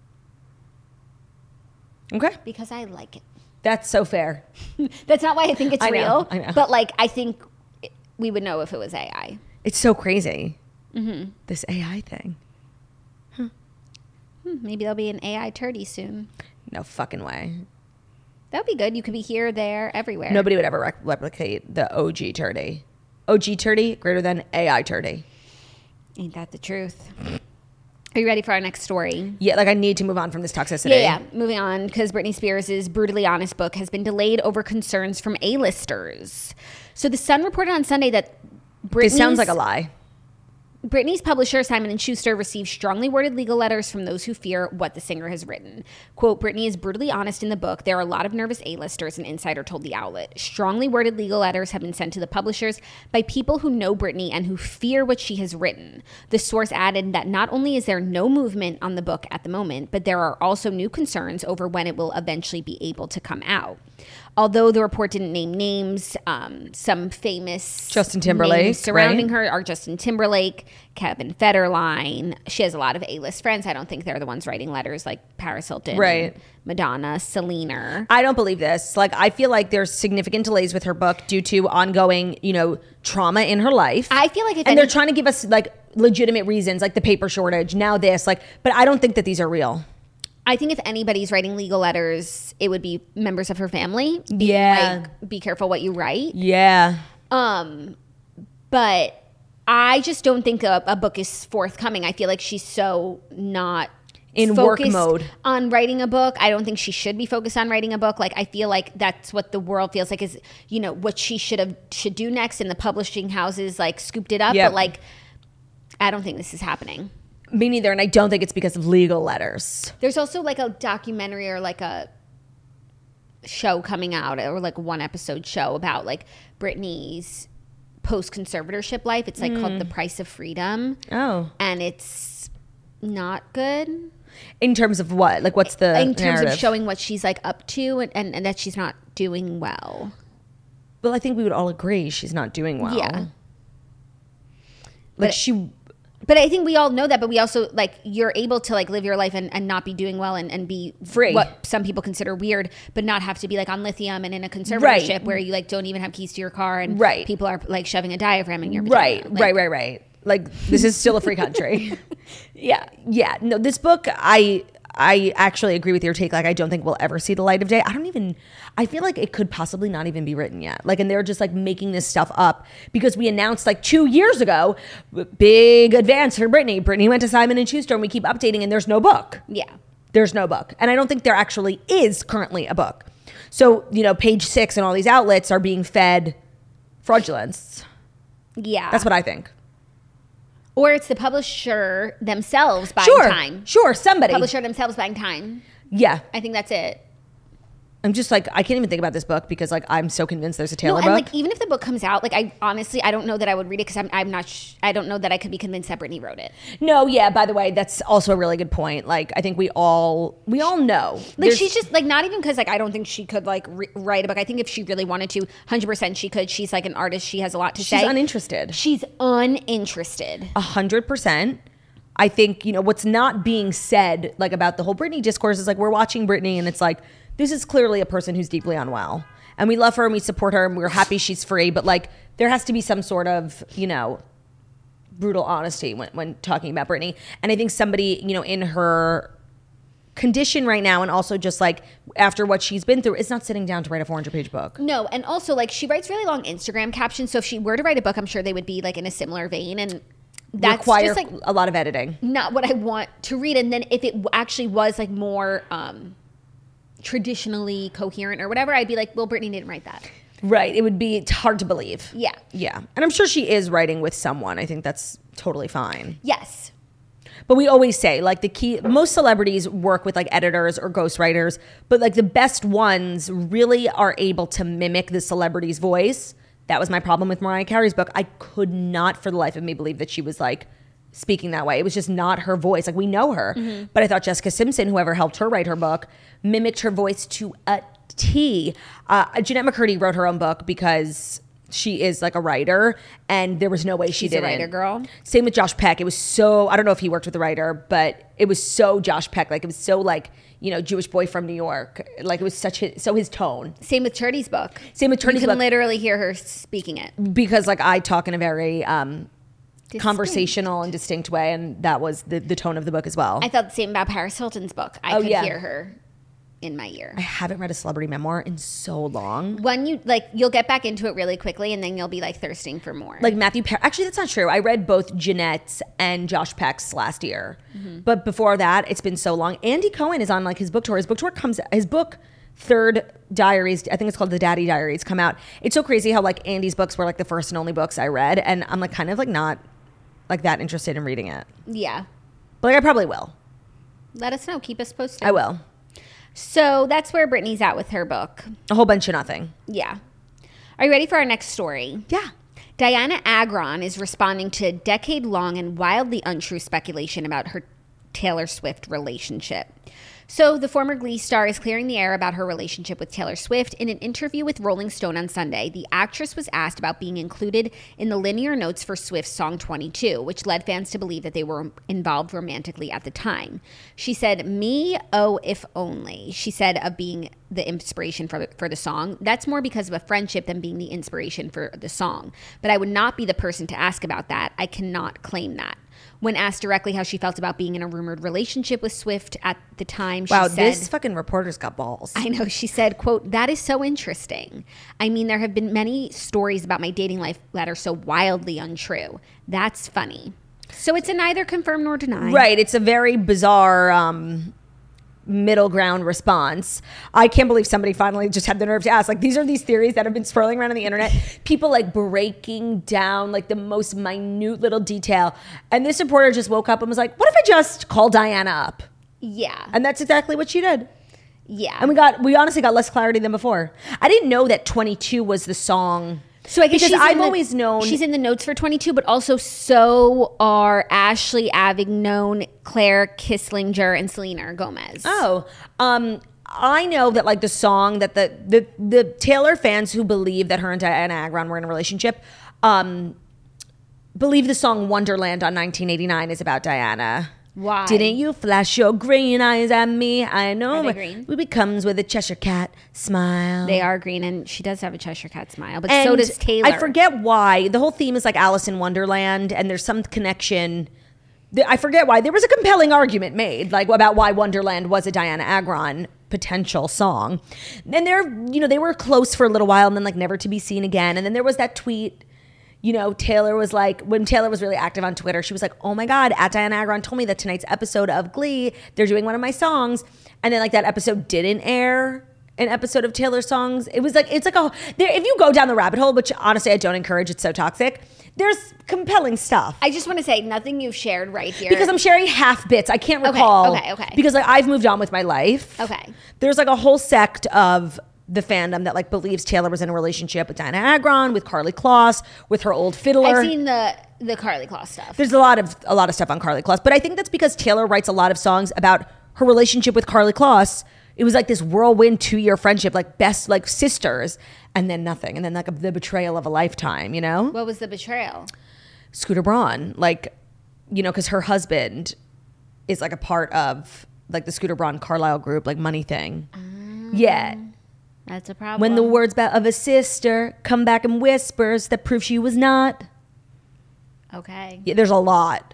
Okay. Because I like it. That's so fair. That's not why I think it's I know, real. I know. But like, I think it- we would know if it was A I. It's so crazy. Mm-hmm. This A I thing. Hmm, maybe there'll be an A I turdy soon. No fucking way. That would be good. You could be here, there, everywhere. Nobody would ever rec- replicate the O G turdy. O G turdy greater than A I turdy. Ain't that the truth? Are you ready for our next story? Yeah, like I need to move on from this toxicity. Yeah, yeah. Moving on, because Britney Spears' Brutally Honest book has been delayed over concerns from A-listers. So The Sun reported on Sunday that Britney's... This sounds like a lie. Britney's publisher, Simon and Schuster, received strongly worded legal letters from those who fear what the singer has written. Quote, Britney is brutally honest in the book. There are a lot of nervous A-listers, an insider told the outlet. Strongly worded legal letters have been sent to the publishers by people who know Britney and who fear what she has written. The source added that not only is there no movement on the book at the moment, but there are also new concerns over when it will eventually be able to come out. Although the report didn't name names, um, some famous Justin Timberlake, names surrounding right? her are Justin Timberlake, Kevin Federline. She has a lot of A-list friends. I don't think they're the ones writing letters like Paris Hilton, Right. Madonna, Selena. I don't believe this. Like, I feel like there's significant delays with her book due to ongoing, you know, trauma in her life. I feel like if and any- they're trying to give us like legitimate reasons, like the paper shortage, now this, like, but I don't think that these are real. I think if anybody's writing legal letters, it would be members of her family. Being Yeah. Like, be careful what you write. Yeah. Um, but I just don't think a, a book is forthcoming. I feel like she's so not In work focused mode. on writing a book. I don't think she should be focused on writing a book. Like, I feel like that's what the world feels like is, you know, what she should have should do next, and the publishing houses like scooped it up. Yep. But like, I don't think this is happening. Me neither. And I don't think it's because of legal letters. There's also like a documentary or like a show coming out, or like one episode show about like Britney's post conservatorship life. It's like called The Price of Freedom. Oh. And it's not good In terms of what? Like, what's the in terms narrative? of showing what she's like up to, and, and, and that she's not doing well. Well, I think we would all agree she's not doing well. Yeah. Like But- she, But I think we all know that, but we also, like, you're able to, like, live your life and, and not be doing well and, and be Free. what some people consider weird, but not have to be, like, on lithium and in a conservatorship Right. where you, like, don't even have keys to your car and Right. people are, like, shoving a diaphragm in your vagina. right, Like, right, right, right. Like this is still a free country. yeah, yeah. No, this book, I I actually agree with your take. Like, I don't think we'll ever see the light of day. I don't even. I feel like it could possibly not even be written yet. Like, and they're just like making this stuff up because we announced like two years ago, big advance for Britney. Britney went to Simon and Schuster, and we keep updating, and there's no book. Yeah. There's no book, and I don't think there actually is currently a book. So you know, Page Six and all these outlets are being fed fraudulence. Yeah. That's what I think. Or it's the publisher themselves buying Sure, time. sure, somebody. Publisher themselves buying time. Yeah. I think that's it. I'm just like, I can't even think about this book because like I'm so convinced there's a Taylor No, and book. like even if the book comes out, like I honestly I don't know that I would read it because I'm I'm not sh- I don't know that I could be convinced that Britney wrote it. No, yeah, by the way, that's also a really good point. Like I think we all we all know. Like There's- she's just like not even because like I don't think she could like re- write a book. I think if she really wanted to, one hundred percent she could. She's like an artist. She has a lot to she's say. uninterested. She's uninterested. A hundred percent. I think, you know, what's not being said like about the whole Britney discourse is like we're watching Britney and it's like this is clearly a person who's deeply unwell. And we love her and we support her and we're happy she's free. But like there has to be some sort of, you know, brutal honesty when, when talking about Britney. And I think somebody, you know, in her condition right now and also just like after what she's been through is not sitting down to write a four hundred page book. No, and also like she writes really long Instagram captions. So if she were to write a book, I'm sure they would be like in a similar vein. And that's Require just like a lot of editing. not what I want to read. And then if it w- actually was like more um, traditionally coherent or whatever, I'd be like, well, Britney didn't write that. Right. It would be it's hard to believe. Yeah. Yeah. And I'm sure she is writing with someone. I think that's totally fine. Yes. But we always say like the key, most celebrities work with like editors or ghostwriters, but like the best ones really are able to mimic the celebrity's voice. That was my problem with Mariah Carey's book. I could not for the life of me believe that she was like speaking that way. It was just not her voice. Like we know her, Mm-hmm. but I thought Jessica Simpson, whoever helped her write her book, mimicked her voice to a T. Uh, Jeanette McCurdy wrote her own book because she is like a writer and there was no way she She's a didn't. writer girl. Same with Josh Peck. It was so, I don't know if he worked with the writer, but it was so Josh Peck. Like it was so like, you know, Jewish boy from New York. Like it was such his, so his tone. Same with Churdy's book. Same with You Churdy's can book. literally hear her speaking it. Because like I talk in a very um, Distinct. conversational and distinct way. And that was the, the tone of the book as well. I felt the same about Paris Hilton's book. I Oh, could yeah. hear her in my ear. I haven't read a celebrity memoir in so long. When you like, you'll get back into it really quickly, and then you'll be like thirsting for more. Like Matthew Perry. Actually, that's not true. I read both Jeanette's and Josh Peck's last year. Mm-hmm. But before that, it's been so long. Andy Cohen is on like his book tour. His book tour comes, his book, Third Diaries, I think it's called The Daddy Diaries, come out. It's so crazy how like Andy's books were like the first and only books I read. And I'm like kind of like not like that interested in reading it. yeah, But like I probably will. let us know. Keep us posted. I will. So that's where Britney's at with her book. A whole bunch of nothing. Yeah. Are you ready for our next story? Yeah. Diana Agron is responding to decade-long and wildly untrue speculation about her Taylor Swift relationship. So the former Glee star is clearing the air about her relationship with Taylor Swift. In an interview with Rolling Stone on Sunday, the actress was asked about being included in the liner notes for Swift's song twenty-two, which led fans to believe that they were involved romantically at the time. She said, "Me, oh, if only," she said, of being the inspiration for, for the song. "That's more because of a friendship than being the inspiration for the song. But I would not be the person to ask about that. I cannot claim that." When asked directly how she felt about being in a rumored relationship with Swift at the time, she Wow, said, this fucking reporter's got balls. I know, she said, quote, "That is so interesting. I mean, there have been many stories about my dating life that are so wildly untrue. That's funny." So it's a neither confirm nor deny. Right. It's a very bizarre um, middle ground response. I can't believe somebody finally just had the nerve to ask. Like, these are these theories that have been swirling around on the internet. People like breaking down like the most minute little detail. And this reporter just woke up and was like, what if I just call Diana up? Yeah. And that's exactly what she did. Yeah. And we got, we honestly got less clarity than before. I didn't know that twenty-two was the song. So I guess because she's I've in the- always known she's in the notes for twenty-two, but also so are Ashley Avignon, Claire Kisslinger, and Selena Gomez. Oh, um, I know that like the song that the the the Taylor fans who believe that her and Diana Agron were in a relationship, um, believe the song Wonderland on nineteen eighty-nine is about Diana. Why? Didn't you flash your green eyes at me? I know. Are they green? It comes with a Cheshire Cat smile. They are green, and she does have a Cheshire Cat smile, but And so does Taylor. I forget why. The whole theme is like Alice in Wonderland, and there's some connection. I forget why. There was a compelling argument made, like about why Wonderland was a Diana Agron potential song. And they're, you know, they were close for a little while, and then like never to be seen again. And then there was that tweet. You know, Taylor was like, when Taylor was really active on Twitter, she was like, oh my God, at Diana Agron told me that tonight's episode of Glee, they're doing one of my songs. And then like that episode didn't air an episode of Taylor's songs. It was like, it's like a, there, if you go down the rabbit hole, which honestly I don't encourage, it's so toxic, there's compelling stuff. I just want to say nothing you've shared right here. Because I'm sharing half bits. I can't Okay, recall. okay, okay. Because like I've moved on with my life. Okay. There's like a whole sect of the fandom that like believes Taylor was in a relationship with Diana Agron, with Karlie Kloss, with her old fiddler. I've seen the the Karlie Kloss stuff. There's a lot of a lot of stuff on Karlie Kloss, but I think that's because Taylor writes a lot of songs about her relationship with Karlie Kloss. It was like this whirlwind two year friendship, like best like sisters, and then nothing, and then like a, the betrayal of a lifetime. You know, What was the betrayal? Scooter Braun, like, you know, because her husband is like a part of like the Scooter Braun Carlisle group, like money thing. Um, yeah. That's a problem. When the words ba- of a sister come back in whispers that prove she was not. Okay. Yeah, there's a lot.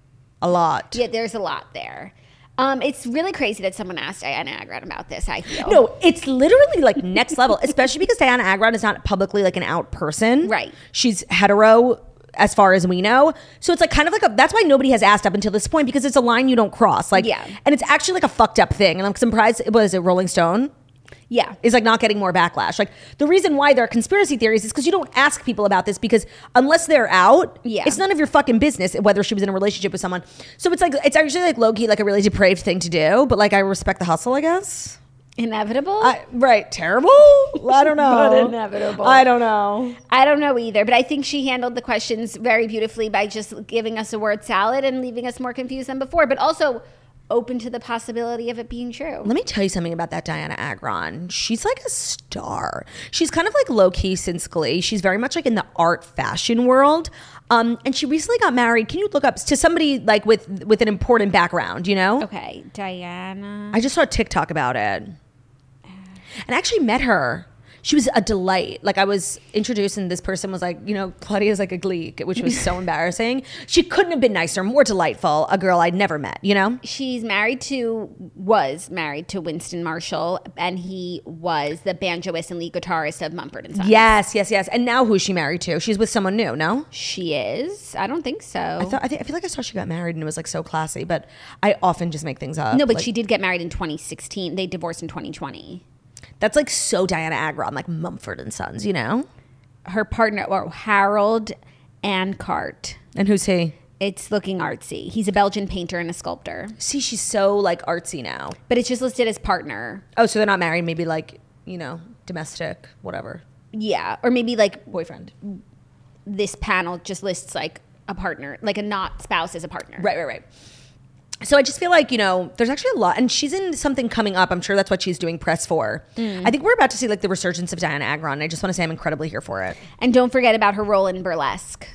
A lot. Yeah, there's a lot there. Um, it's really crazy that someone asked Diana Agron about this, I feel. No, it's literally like next level, especially because Diana Agron is not publicly like an out person. Right. She's hetero as far as we know. So it's like kind of like a, that's why nobody has asked up until this point, because it's a line you don't cross. Like, Yeah. And it's actually like a fucked up thing. And I'm surprised, what is it, Rolling Stone? Yeah. Is like not getting more backlash. Like the reason why there are conspiracy theories is because you don't ask people about this, because unless they're out, Yeah. it's none of your fucking business whether she was in a relationship with someone. So it's like, it's actually like low key, like a really depraved thing to do. But like I respect the hustle, I guess. Inevitable? I, right. Terrible? I don't know. But inevitable. I don't know. I don't know either, but I think she handled the questions very beautifully by just giving us a word salad and leaving us more confused than before, but also open to the possibility of it being true. Let me tell you something about that Diana Agron. She's like a star. She's kind of like low key since Glee. She's very much like in the art fashion world. Um, and she recently got married. Can you look up to somebody like with with an important background, you know? Okay, Diana. I just saw a TikTok about it. And I actually met her. She was a delight. Like I was introduced and this person was like, you know, Claudia's like a Gleek, which was so embarrassing. She couldn't have been nicer, more delightful, a girl I'd never met, you know? She's married to, was married to Winston Marshall, and he was the banjoist and lead guitarist of Mumford and Sons. Yes, yes, yes. And now who's she married to? She's with someone new, no? She is? I don't think so. I thought I, think, I feel like I saw she got married and it was like so classy, but I often just make things up. no, but Like, she did get married in twenty sixteen. They divorced in twenty twenty. that's like so Diana Agron, like Mumford and Sons, you know? Her partner, or Harold Ancart. And who's he? It's looking artsy. He's a Belgian painter and a sculptor, See, she's so like artsy now. but it's just listed as partner. Oh, so they're not married, maybe like, you know, domestic, whatever. Yeah, or maybe like Boyfriend. this panel just lists like a partner, like a not spouse as a partner. Right, right, right. So I just feel like, you know, there's actually a lot, and she's in something coming up. I'm sure that's what she's doing press for. I think we're about to see like the resurgence of Diana Agron. And I just want to say I'm incredibly here for it. And don't forget about her role in Burlesque.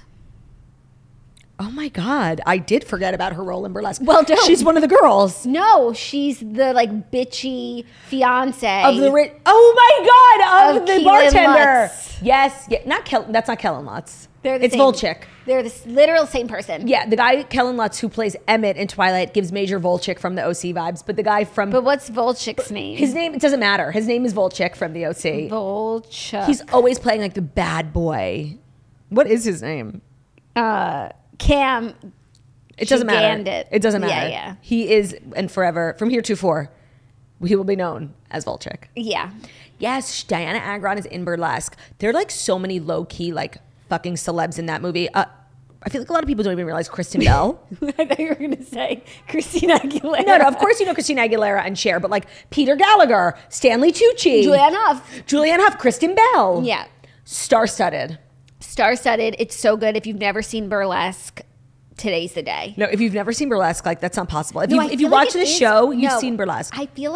Oh my God. I did forget about her role in Burlesque. Well, don't. She's one of the girls. No, she's the like bitchy fiance Of the ri- Oh my God. Of, Of the Keelan bartender. Lutz. Yes. Yeah. Not Kel- That's not Kellen Lutz. They're the it's same. Volchik. They're the s- literal same person. Yeah. The guy, Kellen Lutz, who plays Emmett in Twilight, gives major Volchik from the O C vibes. But the guy from... But what's Volchik's name? his name, it doesn't matter. His name is Volchik from the O C. Volchik. He's always playing like the bad boy. What is his name? uh, Cam. It doesn't matter. Gigandit. It doesn't Yeah, matter. yeah. He is, and forever, from here to four, he will be known as Volchik. Yeah. Yes, Diana Agron is in Burlesque. There are like so many low key like fucking celebs in that movie. Uh, I feel like a lot of people don't even realize Kristen Bell. I thought you were going to say Christina Aguilera. no, no, of course you know Christina Aguilera and Cher, but like Peter Gallagher, Stanley Tucci, Julianne Hough. Julianne Hough, Kristen Bell. Yeah. Star-studded. Star-studded. It's so good. If you've never seen Burlesque, today's the day. No, if you've never seen Burlesque, like that's not possible. If No, you I if you feel like watch it the is- show, you've no, seen Burlesque. I feel like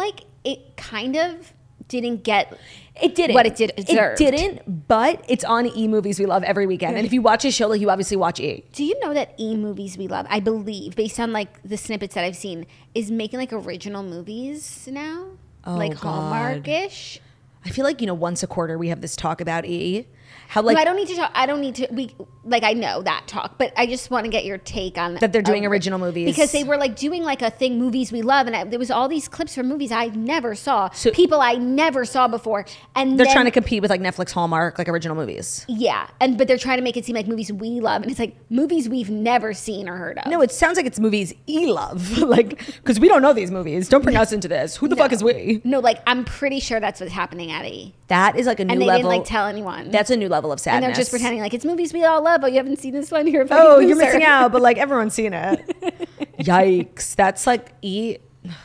it kind of didn't get It didn't. what it did deserved. It didn't, but it's on E! Movies We Love every weekend. And if you watch his show, like, you obviously watch E! Do you know that E! Movies We Love, I believe, based on like the snippets that I've seen, is making like original movies now? Oh, like God. Hallmark-ish? I feel like, you know, once a quarter we have this talk about E! How, like, no, I don't need to talk. I don't need to. We like I know that talk, but I just want to get your take on that they're doing um, original movies. because they were like doing like a thing, movies we love, and I, there was all these clips from movies I never saw, So- people I never saw before, and they're then, trying to compete with like Netflix, Hallmark, like original movies. yeah, and but they're trying to make it seem like movies we love, and it's like movies we've never seen or heard of. No, it sounds like it's movies E! Love. Like, because we don't know these movies. Don't bring us into this. Who the fuck is we? No, like I'm pretty sure that's what's happening at E! That is like a new And they level. didn't like tell anyone. That's a new level of sadness. and they're just pretending like it's movies we all love, but you haven't seen this one. You're a fucking Oh, you're loser. missing out, but like everyone's seen it. Yikes. That's like E!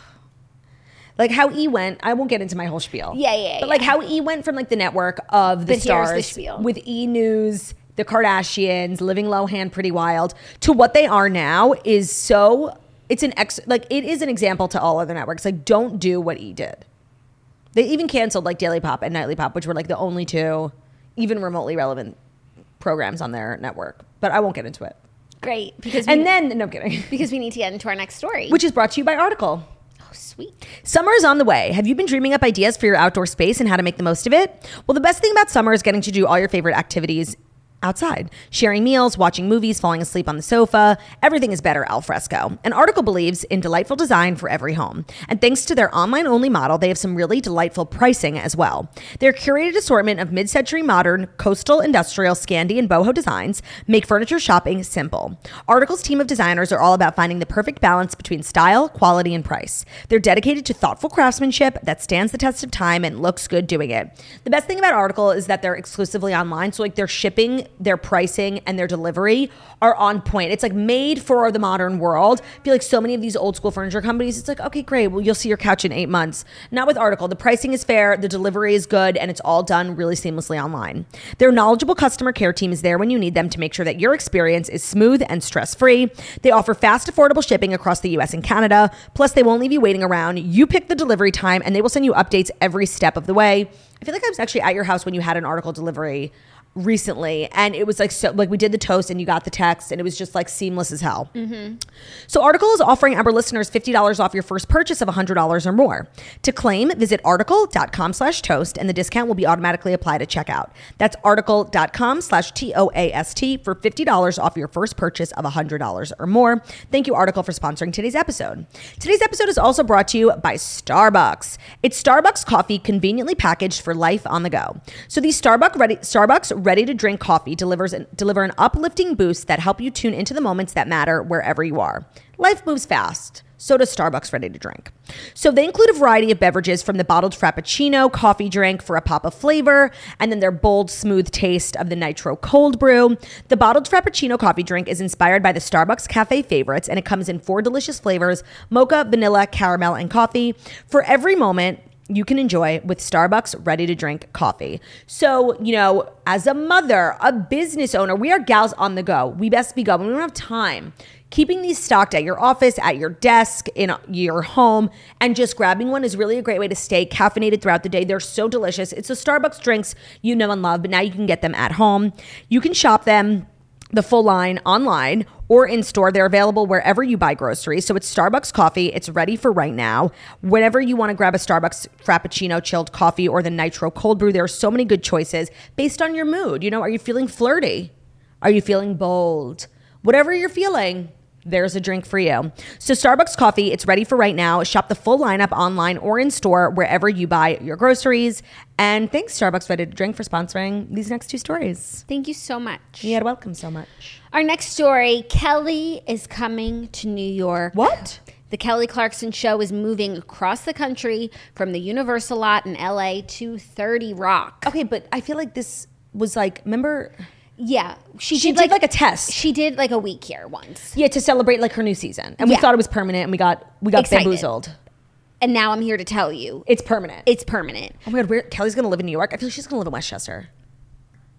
Like how E! went, I won't get into my whole spiel. Yeah, yeah, But yeah. like how E! went from like the network of the But here's the stars spiel. with E! News, the Kardashians, Living Lohan, Pretty Wild, to what they are now is so, it's an ex, like it is an example to all other networks. Like, don't do what E! did. They even canceled like Daily Pop and Nightly Pop, which were like the only two even remotely relevant programs on their network. But I won't get into it. Great, because we, And then, no I'm kidding. because we need to get into our next story. Which is brought to you by Article. oh sweet. Summer is on the way. Have you been dreaming up ideas for your outdoor space and how to make the most of it? Well, the best thing about summer is getting to do all your favorite activities outside. Sharing meals, watching movies, falling asleep on the sofa. Everything is better al fresco. An Article believes in delightful design for every home. And thanks to their online-only model, they have some really delightful pricing as well. Their curated assortment of mid-century modern, coastal, industrial, Scandi, and boho designs make furniture shopping simple. Article's team of designers are all about finding the perfect balance between style, quality, and price. They're dedicated to thoughtful craftsmanship that stands the test of time and looks good doing it. The best thing about Article is that they're exclusively online, so like their shipping, their pricing, and their delivery are on point. It's like made for the modern world. I feel like so many of these old school furniture companies, it's like, okay, great, well, you'll see your couch in eight months. Not with Article. The pricing is fair, the delivery is good, and it's all done really seamlessly online. Their knowledgeable customer care team is there when you need them to make sure that your experience is smooth and stress-free. They offer fast, affordable shipping across the U S and Canada. Plus, they won't leave you waiting around. You pick the delivery time, and they will send you updates every step of the way. I feel like I was actually at your house when you had an Article delivery recently, and it was like so like we did the toast and you got the text and it was just like seamless as hell. Mm-hmm. So Article is offering our listeners fifty dollars off your first purchase of one hundred dollars or more. To claim, visit article.com slash toast and the discount will be automatically applied at checkout. That's article.com slash T O A S T for fifty dollars off your first purchase of one hundred dollars or more. Thank you, Article, for sponsoring today's episode. Today's episode is also brought to you by Starbucks. It's Starbucks coffee conveniently packaged for life on the go. So these Starbucks ready Starbucks ready to drink coffee delivers an, deliver an uplifting boost that help you tune into the moments that matter wherever you are. Life moves fast. So does Starbucks ready to drink. So they include a variety of beverages from the bottled Frappuccino coffee drink for a pop of flavor, and then their bold, smooth taste of the Nitro Cold Brew. The bottled Frappuccino coffee drink is inspired by the Starbucks cafe favorites, and it comes in four delicious flavors: mocha, vanilla, caramel, and coffee. For every moment you can enjoy with Starbucks ready to drink coffee. So, you know, as a mother, a business owner, we are gals on the go. We best be going. We don't have time. Keeping these stocked at your office, at your desk, in your home, and just grabbing one is really a great way to stay caffeinated throughout the day. They're so delicious. It's the Starbucks drinks you know and love, but now you can get them at home. You can shop them, the full line, online or in store. They're available wherever you buy groceries. So it's Starbucks coffee. It's ready for right now. Whenever you want to grab a Starbucks Frappuccino chilled coffee or the Nitro Cold Brew, there are so many good choices based on your mood. You know, are you feeling flirty? Are you feeling bold? Whatever you're feeling, there's a drink for you. So Starbucks coffee, it's ready for right now. Shop the full lineup online or in store wherever you buy your groceries. And thanks, Starbucks Ready to Drink, for sponsoring these next two stories. Thank you so much. You're welcome so much. Our next story, Kelly is coming to New York. What? The Kelly Clarkson Show is moving across the country from the Universal lot in L A to thirty Rock. Okay, but I feel like this was like, remember? Yeah. She, She did, did like a test. She did like a week here once. Yeah, to celebrate like her new season. And we Yeah. thought it was permanent and we got we got Excited. bamboozled. And now I'm here to tell you It's permanent. it's permanent. Oh my God, where Kelly's gonna live in New York? I feel like she's gonna live in Westchester.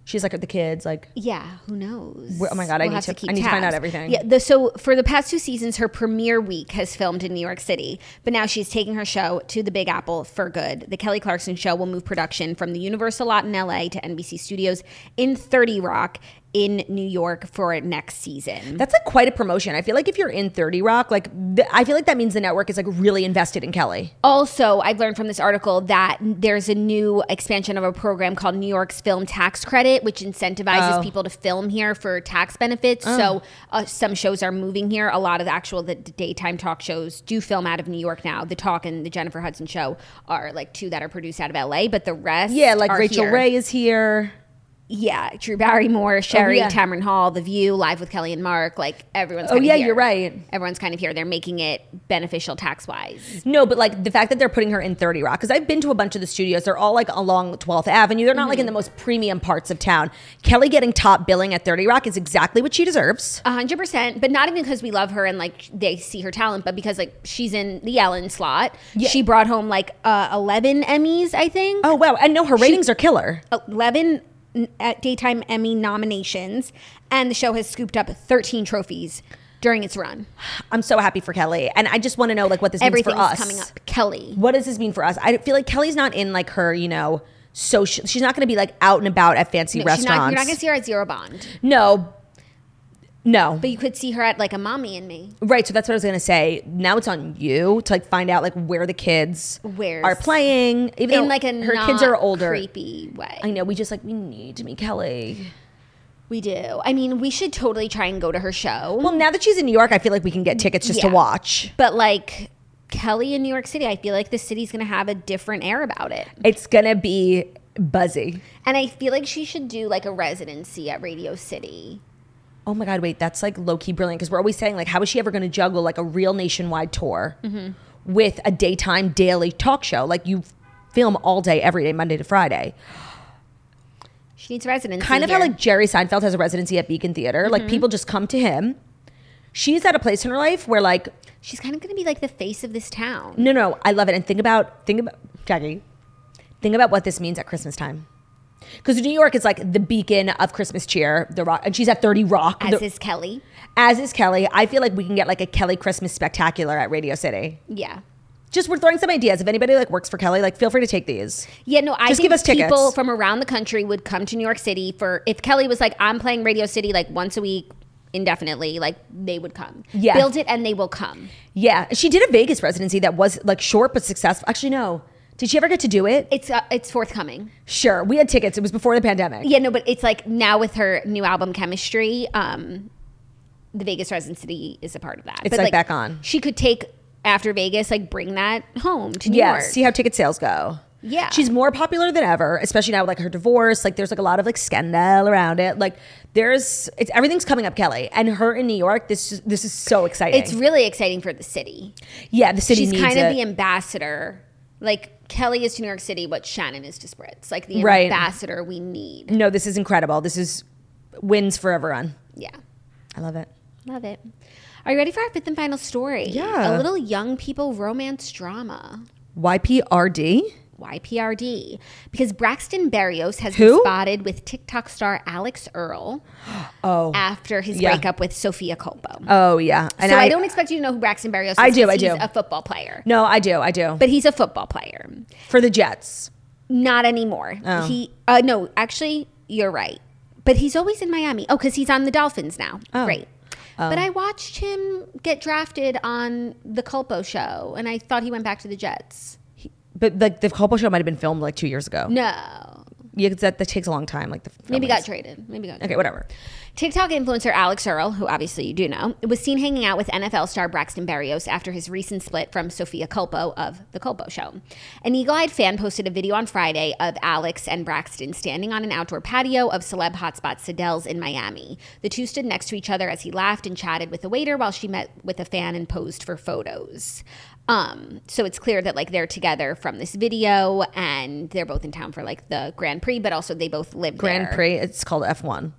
She's like the kids, like Yeah, who knows? We're- oh my God, I We'll need have to- keep I need to find out tabs. everything. Yeah, the, so for the past two seasons, her premiere week has filmed in New York City, but now she's taking her show to the Big Apple for good. The Kelly Clarkson Show will move production from the Universal lot in L A to N B C Studios in thirty Rock in New York for next season. that's like quite a promotion. I feel like if you're in thirty Rock, like th- I feel like that means the network is like really invested in Kelly. Also, I've learned from this article that there's a new expansion of a program called New York's Film Tax Credit, which incentivizes Oh. people to film here for tax benefits. So uh, some shows are moving here. A lot of the actual the daytime talk shows do film out of New York now. The Talk and the Jennifer Hudson Show are like two that are produced out of L A, but the rest Yeah, like are Rachel here. Ray is here. Yeah, Drew Barrymore, Sherry, yeah. Tamron Hall, The View, Live with Kelly and Mark. Like everyone's Oh, kind of yeah, here. you're right. Everyone's kind of here. They're making it beneficial tax wise. No, but like the fact that they're putting her in thirty Rock, because I've been to a bunch of the studios. They're all like along twelfth Avenue. They're not like in the most premium parts of town. Kelly getting top billing at thirty Rock is exactly what she deserves. A hundred percent, but not even because we love her and like they see her talent, but because like she's in the Ellen slot. Yeah. She brought home like uh, eleven Emmys, I think. Oh, wow. And no, her ratings are killer. eleven n- at daytime Emmy nominations, and the show has scooped up thirteen trophies during its run. I'm so happy for Kelly. And I just want to know like what this means Everything's for us. coming up. Kelly. What does this mean for us? I feel like Kelly's not in like her, you know, social. She's not going to be like out and about at fancy No, she's restaurants. not, you're not going to see her at Zero Bond, No. No. but you could see her at like a Mommy and Me. Right, so that's what I was gonna say. Now it's on you to like find out like where the kids Where's- are playing. Even In though like a her not kids are older. creepy way. I know. We just like we need to meet Kelly. We do. I mean, we should totally try and go to her show. Well, now that she's in New York, I feel like we can get tickets just to Yeah. watch. But like Kelly in New York City, I feel like the city's going to have a different air about it. It's gonna be buzzy. And I feel like she should do like a residency at Radio City. Oh my God, wait, that's like low key brilliant because we're always saying like, how is she ever gonna juggle like a real nationwide tour Mm-hmm. with a daytime daily talk show? Like you film all day, every day, Monday to Friday. She needs residency. Kind of here. how like Jerry Seinfeld has a residency at Beacon Theater. Like people just come to him. She's at a place in her life where like, she's kind of going to be like the face of this town. no, no, I love it. And think about, think about, Jackie, think about what this means at Christmas time. Because New York is like the beacon of Christmas cheer, the rock, and she's at thirty Rock. As the- is Kelly. as is Kelly. I feel like we can get like a Kelly Christmas spectacular at Radio City. Yeah. Just we're throwing some ideas. If anybody like works for Kelly, like feel free to take these. Yeah, no, I Just think give us people tickets. from around the country would come to New York City for, if Kelly was like, I'm playing Radio City like once a week indefinitely, like they would come. Yeah. Build it and they will come. Yeah, she did a Vegas residency that was like short but successful. Actually, no. Did she ever get to do it? It's uh, it's forthcoming. Sure, we had tickets. It was before the pandemic. Yeah, no, but it's like now with her new album Chemistry, um, the Vegas residency is a part of that. It's, but like, back on. She could take after Vegas, like bring that home to New Yeah, York. see how ticket sales go. Yeah. She's more popular than ever, especially now with like her divorce. Like there's like a lot of like scandal around it. Like there's it's everything's coming up Kelly. And her in New York, this is this is so exciting. It's really exciting for the city. yeah, the city She's needs kind of it. the ambassador. Like Kelly is to New York City what Shannon is to Spritz. Like the Right. ambassador we need. No, this is incredible. This is wins for everyone. Yeah. I love it. Love it. Are you ready for our fifth and final story? Yeah. A little young people romance drama. Y P R D? Y P R D. Because Braxton Berrios has Who? been spotted with TikTok star Alex Earl Oh. after his Yeah. breakup with Sofia Colpo. Oh yeah. And so I, don't expect you to know who Braxton Berrios is. I do, 'cause I he's do. a football player. No, I do. I do. But he's a football player. For the Jets. Not anymore. Oh. He uh, no, actually, you're right. But he's always in Miami. Oh, because he's on the Dolphins now. Oh. Great. But I watched him get drafted on the Culpo show, and I thought he went back to the Jets. But like the Culpo show might have been filmed like two years ago. No. Yeah, 'cause that, that takes a long time. Like the Maybe filmings. got traded. Maybe got traded. Okay, whatever. TikTok influencer Alex Earl, who obviously you do know, was seen hanging out with N F L star Braxton Berrios after his recent split from Sofia Culpo of The Culpo Show. An eagle-eyed fan posted a video on Friday of Alex and Braxton standing on an outdoor patio of celeb hotspot Sadel's in Miami. The two stood next to each other as he laughed and chatted with a waiter while she met with a fan and posed for photos. Um, so it's clear that like they're together from this video and they're both in town for like the Grand Prix, but also they both live Grand there. Prix. It's called F one.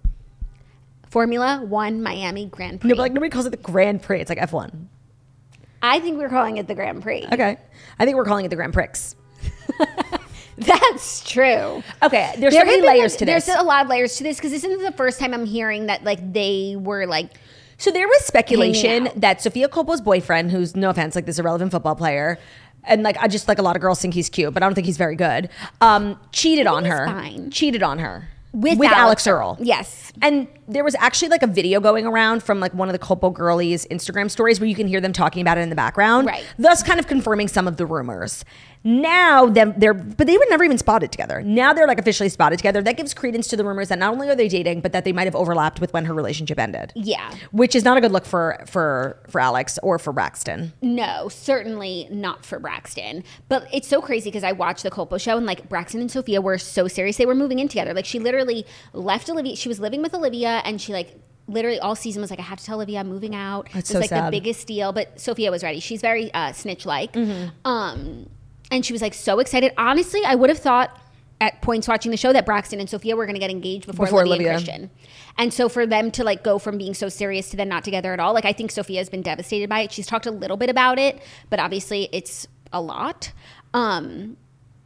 Formula One Miami Grand Prix. No, but like nobody calls it the Grand Prix. It's like F one. I think we're calling it the Grand Prix. Okay. I think we're calling it the Grand Prix. That's true. Okay, there's There so many have been, layers like, to this. There's a lot of layers to this because this isn't the first time I'm hearing that like they were like. So there was speculation Hanging out. that Sofia Coppola's boyfriend, who's no offense, like this irrelevant football player, and like I just like a lot of girls think he's cute, but I don't think he's very good. Um, cheated on he's her. fine. Cheated on her With Alex, Alex Earl. Yes. And there was actually like a video going around from like one of the Coppo girlies Instagram stories where you can hear them talking about it in the background, Right. thus kind of confirming some of the rumors. Now them they're but they were never even spotted together. Now they're like officially spotted together. That gives credence to the rumors that not only are they dating, but that they might have overlapped with when her relationship ended. Yeah. Which is not a good look for for for Alex or for Braxton. No, certainly not for Braxton. But it's so crazy because I watched the Colpo show and like Braxton and Sophia were so serious. They were moving in together. Like she literally left Olivia. She was living with Olivia and she like literally all season was like, I have to tell Olivia I'm moving out. That's It's so like sad. the biggest deal. But Sophia was ready. She's very uh, snitch-like. Um, and she was like so excited. Honestly, I would have thought at points watching the show that Braxton and Sophia were going to get engaged before, Before Olivia, Olivia. and Christian. And so for them to like go from being so serious to then not together at all, like I think Sophia has been devastated by it. She's talked a little bit about it, but obviously it's a lot. Um,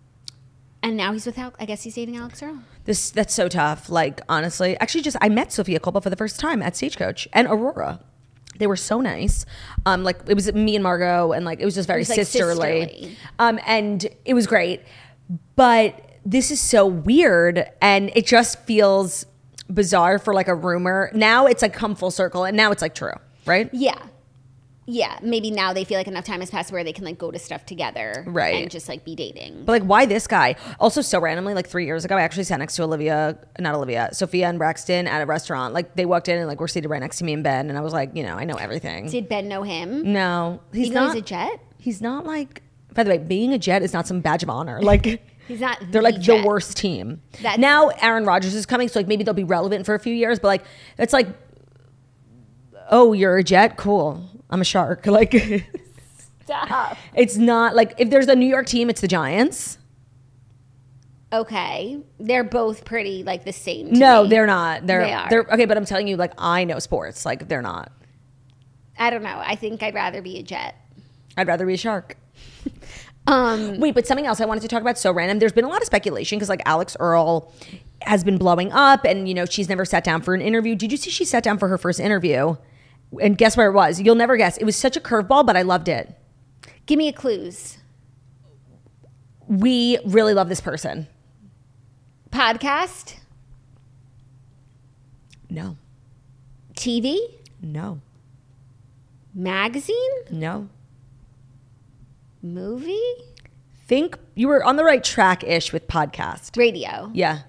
and now he's with Al- I guess he's dating Alex Earl. This that's so tough. Like honestly, actually, just I met Sofia Coppola for the first time at Stagecoach and Aurora. They were so nice. Um, like it was me and Margot, and like it was just very It was, like, sisterly. sisterly. Um, and it was great. But this is so weird, and it just feels bizarre for like a rumor. Now it's like come full circle, and now it's like true, right? Yeah. Yeah. Maybe now they feel like enough time has passed where they can like go to stuff together. Right. And just like be dating. But like, why this guy? Also, so randomly, like three years ago, I actually sat next to Olivia, not Olivia, Sophia and Braxton at a restaurant. Like they walked in and like we're seated right next to me and Ben, and I was like, you know, I know everything. Did Ben know him? No, he's Even though not he's a Jet? He's not like. By the way, being a Jet is not some badge of honor. Like He's not They're the like the Jet. worst team. That's- Now Aaron Rodgers is coming, so like maybe they'll be relevant for a few years. But like it's like, oh, you're a Jet, cool. I'm a Shark. Like Stop. it's not like if there's a New York team, it's the Giants. Okay. They're both pretty like the same. to No, me. they're not. They're They are. they're okay, but I'm telling you, like I know sports. Like they're not. I don't know. I think I'd rather be a Jet. I'd rather be a Shark. Um, Wait, but something else I wanted to talk about, so random. There's been a lot of speculation because like Alex Earl has been blowing up, and you know she's never sat down for an interview. Did you see she sat down for her first interview? And guess where it was? You'll never guess. It was such a curveball, but I loved it. give me a clues. We really love this person. Podcast, No, T V, no, magazine, no. movie, Think you were on the right track ish with podcast. radio. Yeah.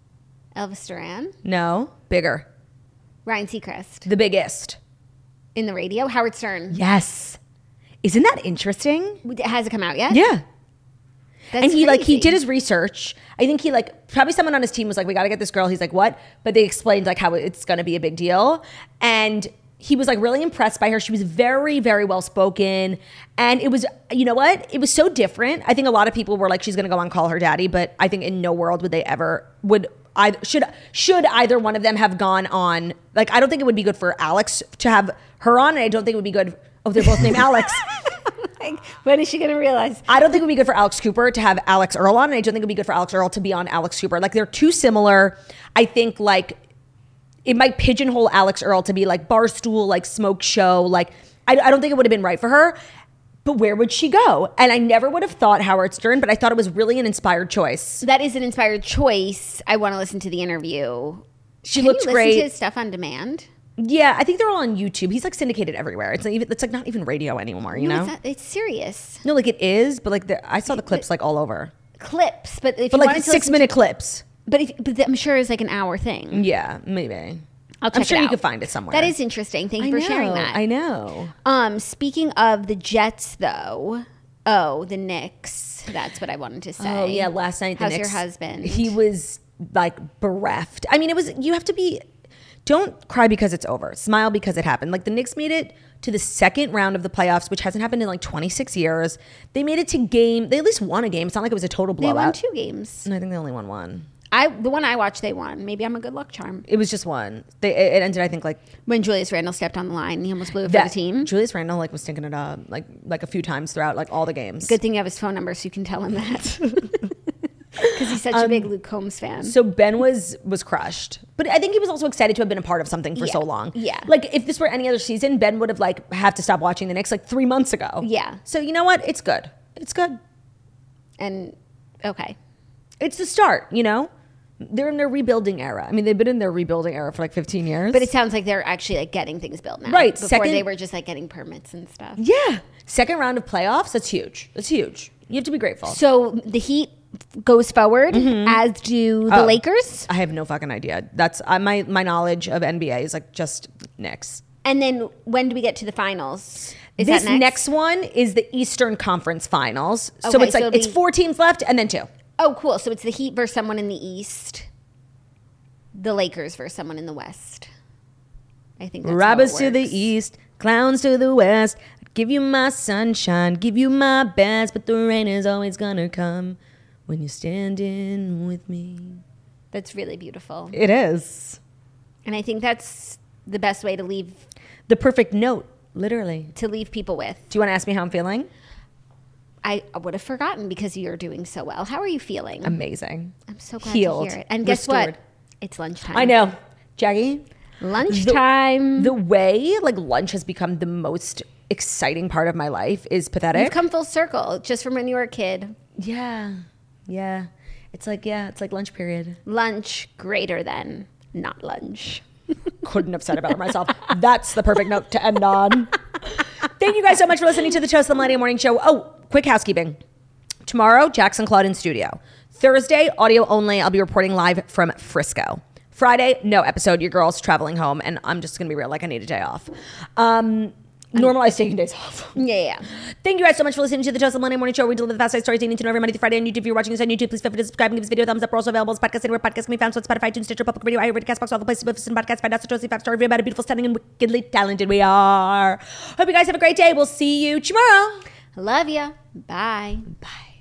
Elvis Duran, No. Bigger. Ryan Seacrest. The biggest. In the radio, Howard Stern. Yes. Isn't that interesting? Has it come out yet? Yeah. That's and he like he crazy. did his research. I think he like probably someone on his team was like, we got to get this girl. He's like, what? But they explained like how it's going to be a big deal. And he was like really impressed by her. She was very, very well spoken. And it was, you know what? It was so different. I think a lot of people were like, she's going to go on Call Her Daddy. But I think in no world would they ever, would either, should, should either one of them have gone on, like, I don't think it would be good for Alex to have her on. And I don't think it would be good, oh, they're both named Alex. Like, when is she going to realize? I don't think it would be good for Alex Cooper to have Alex Earl on, and I don't think it would be good for Alex Earl to be on Alex Cooper. Like, they're too similar. I think, like, it might pigeonhole Alex Earl to be, like, Barstool, like, smoke show. Like, I, I don't think it would have been right for her. But where would she go? And I never would have thought Howard Stern, but I thought it was really an inspired choice. That is an inspired choice. I want to listen to the interview. She Can looked you listen great. to his stuff on demand? Yeah, I think they're all on YouTube. He's, like, syndicated everywhere. It's, like, even, it's like not even radio anymore, you no, know? it's, not, it's serious. No, like, it is, but, like, the, I saw the clips, like, all over. Clips, but if But, you like, wanted to listen six-minute clips. to, but if, but I'm sure it's like an hour thing. Yeah, maybe. I'll check I'm sure it you out. could find it somewhere. That is interesting. Thank you I for sharing know, that. I know. Um, speaking of the Jets, though, oh, the Knicks. That's what I wanted to say. Oh yeah, last night. The How's Knicks, your husband? He was like bereft. I mean, it was. You have to be. Don't cry because it's over. Smile because it happened. Like the Knicks made it to the second round of the playoffs, which hasn't happened in like twenty-six years. They made it to game. They at least won a game. It's not like it was a total They blowout. won two games. No, I think they only won one. I the one I watched, they won. Maybe I'm a good luck charm. It was just one. They it ended. I think like When Julius Randle stepped on the line, he almost blew it for that the team. Julius Randle like was stinking it up like like a few times throughout like all the games. Good thing you have his phone number so you can tell him that. Because he's such a big Luke Combs fan. So Ben was was crushed, but I think he was also excited to have been a part of something for Yeah. so long. Yeah. Like if this were any other season, Ben would have like have to stop watching the Knicks like three months ago. Yeah. So you know what? It's good. It's good. And okay. It's the start. You know, they're in their rebuilding era. I mean, they've been in their rebuilding era for like fifteen years. But it sounds like they're actually like getting things built now. Right, Before second- they were just like getting permits and stuff. yeah, second round of playoffs. That's huge. That's huge. You have to be grateful. So the Heat goes forward, as do the Oh. Lakers. I have no fucking idea. That's uh, my my knowledge of N B A is like just Knicks. And then when do we get to the finals? Is This that next? next one is the Eastern Conference Finals. So Okay, it's so like it'll it's be- four teams left and then two. Oh, cool. So it's the Heat versus someone in the East. The Lakers versus someone in the West. I think that's how it Robbers to the works. east, clowns to the west. I'd give you my sunshine, give you my best, but the rain is always gonna come when you're standing with me. That's really beautiful. It is And I think that's the best way to leave the perfect note, literally. to leave people with. Do you want to ask me how I'm feeling? I would have forgotten because you're doing so well. How are you feeling? Amazing. I'm so glad Healed. to hear it. And guess Restored. what? It's lunchtime. I know, Jackie. Lunchtime. The way like lunch has become the most exciting part of my life is pathetic. You've come full circle just from when you were a kid. Yeah. Yeah. It's like, yeah, it's like lunch period. Lunch greater than not lunch. Couldn't have said it better myself. That's the perfect note to end on. Thank you guys so much for listening to the Toast the Millennial Morning Show. Oh, quick housekeeping. Tomorrow, Jackson Claude in studio. Thursday, audio only. I'll be reporting live from Frisco. Friday, no episode. Your girl's traveling home, and I'm just going to be real, like I need a day off. Um, normalize taking days off. Yeah, yeah. Thank you guys so much for listening to the Toast the Millennial Morning Show. We deliver the fast stories you need to know every Monday through Friday on YouTube. If you're watching this on YouTube, please feel free to subscribe and give this video a thumbs up. We're also available as podcasts anywhere podcasts can be found. So Spotify, iTunes, Stitcher, Public Radio, iHeartRadio, Castbox, all the places to listen to podcasts. Find out the Toasty Five Star Review about how beautiful, stunning, and wickedly talented we are. Hope you guys have a great day. We'll see you tomorrow. Love ya. Bye. Bye.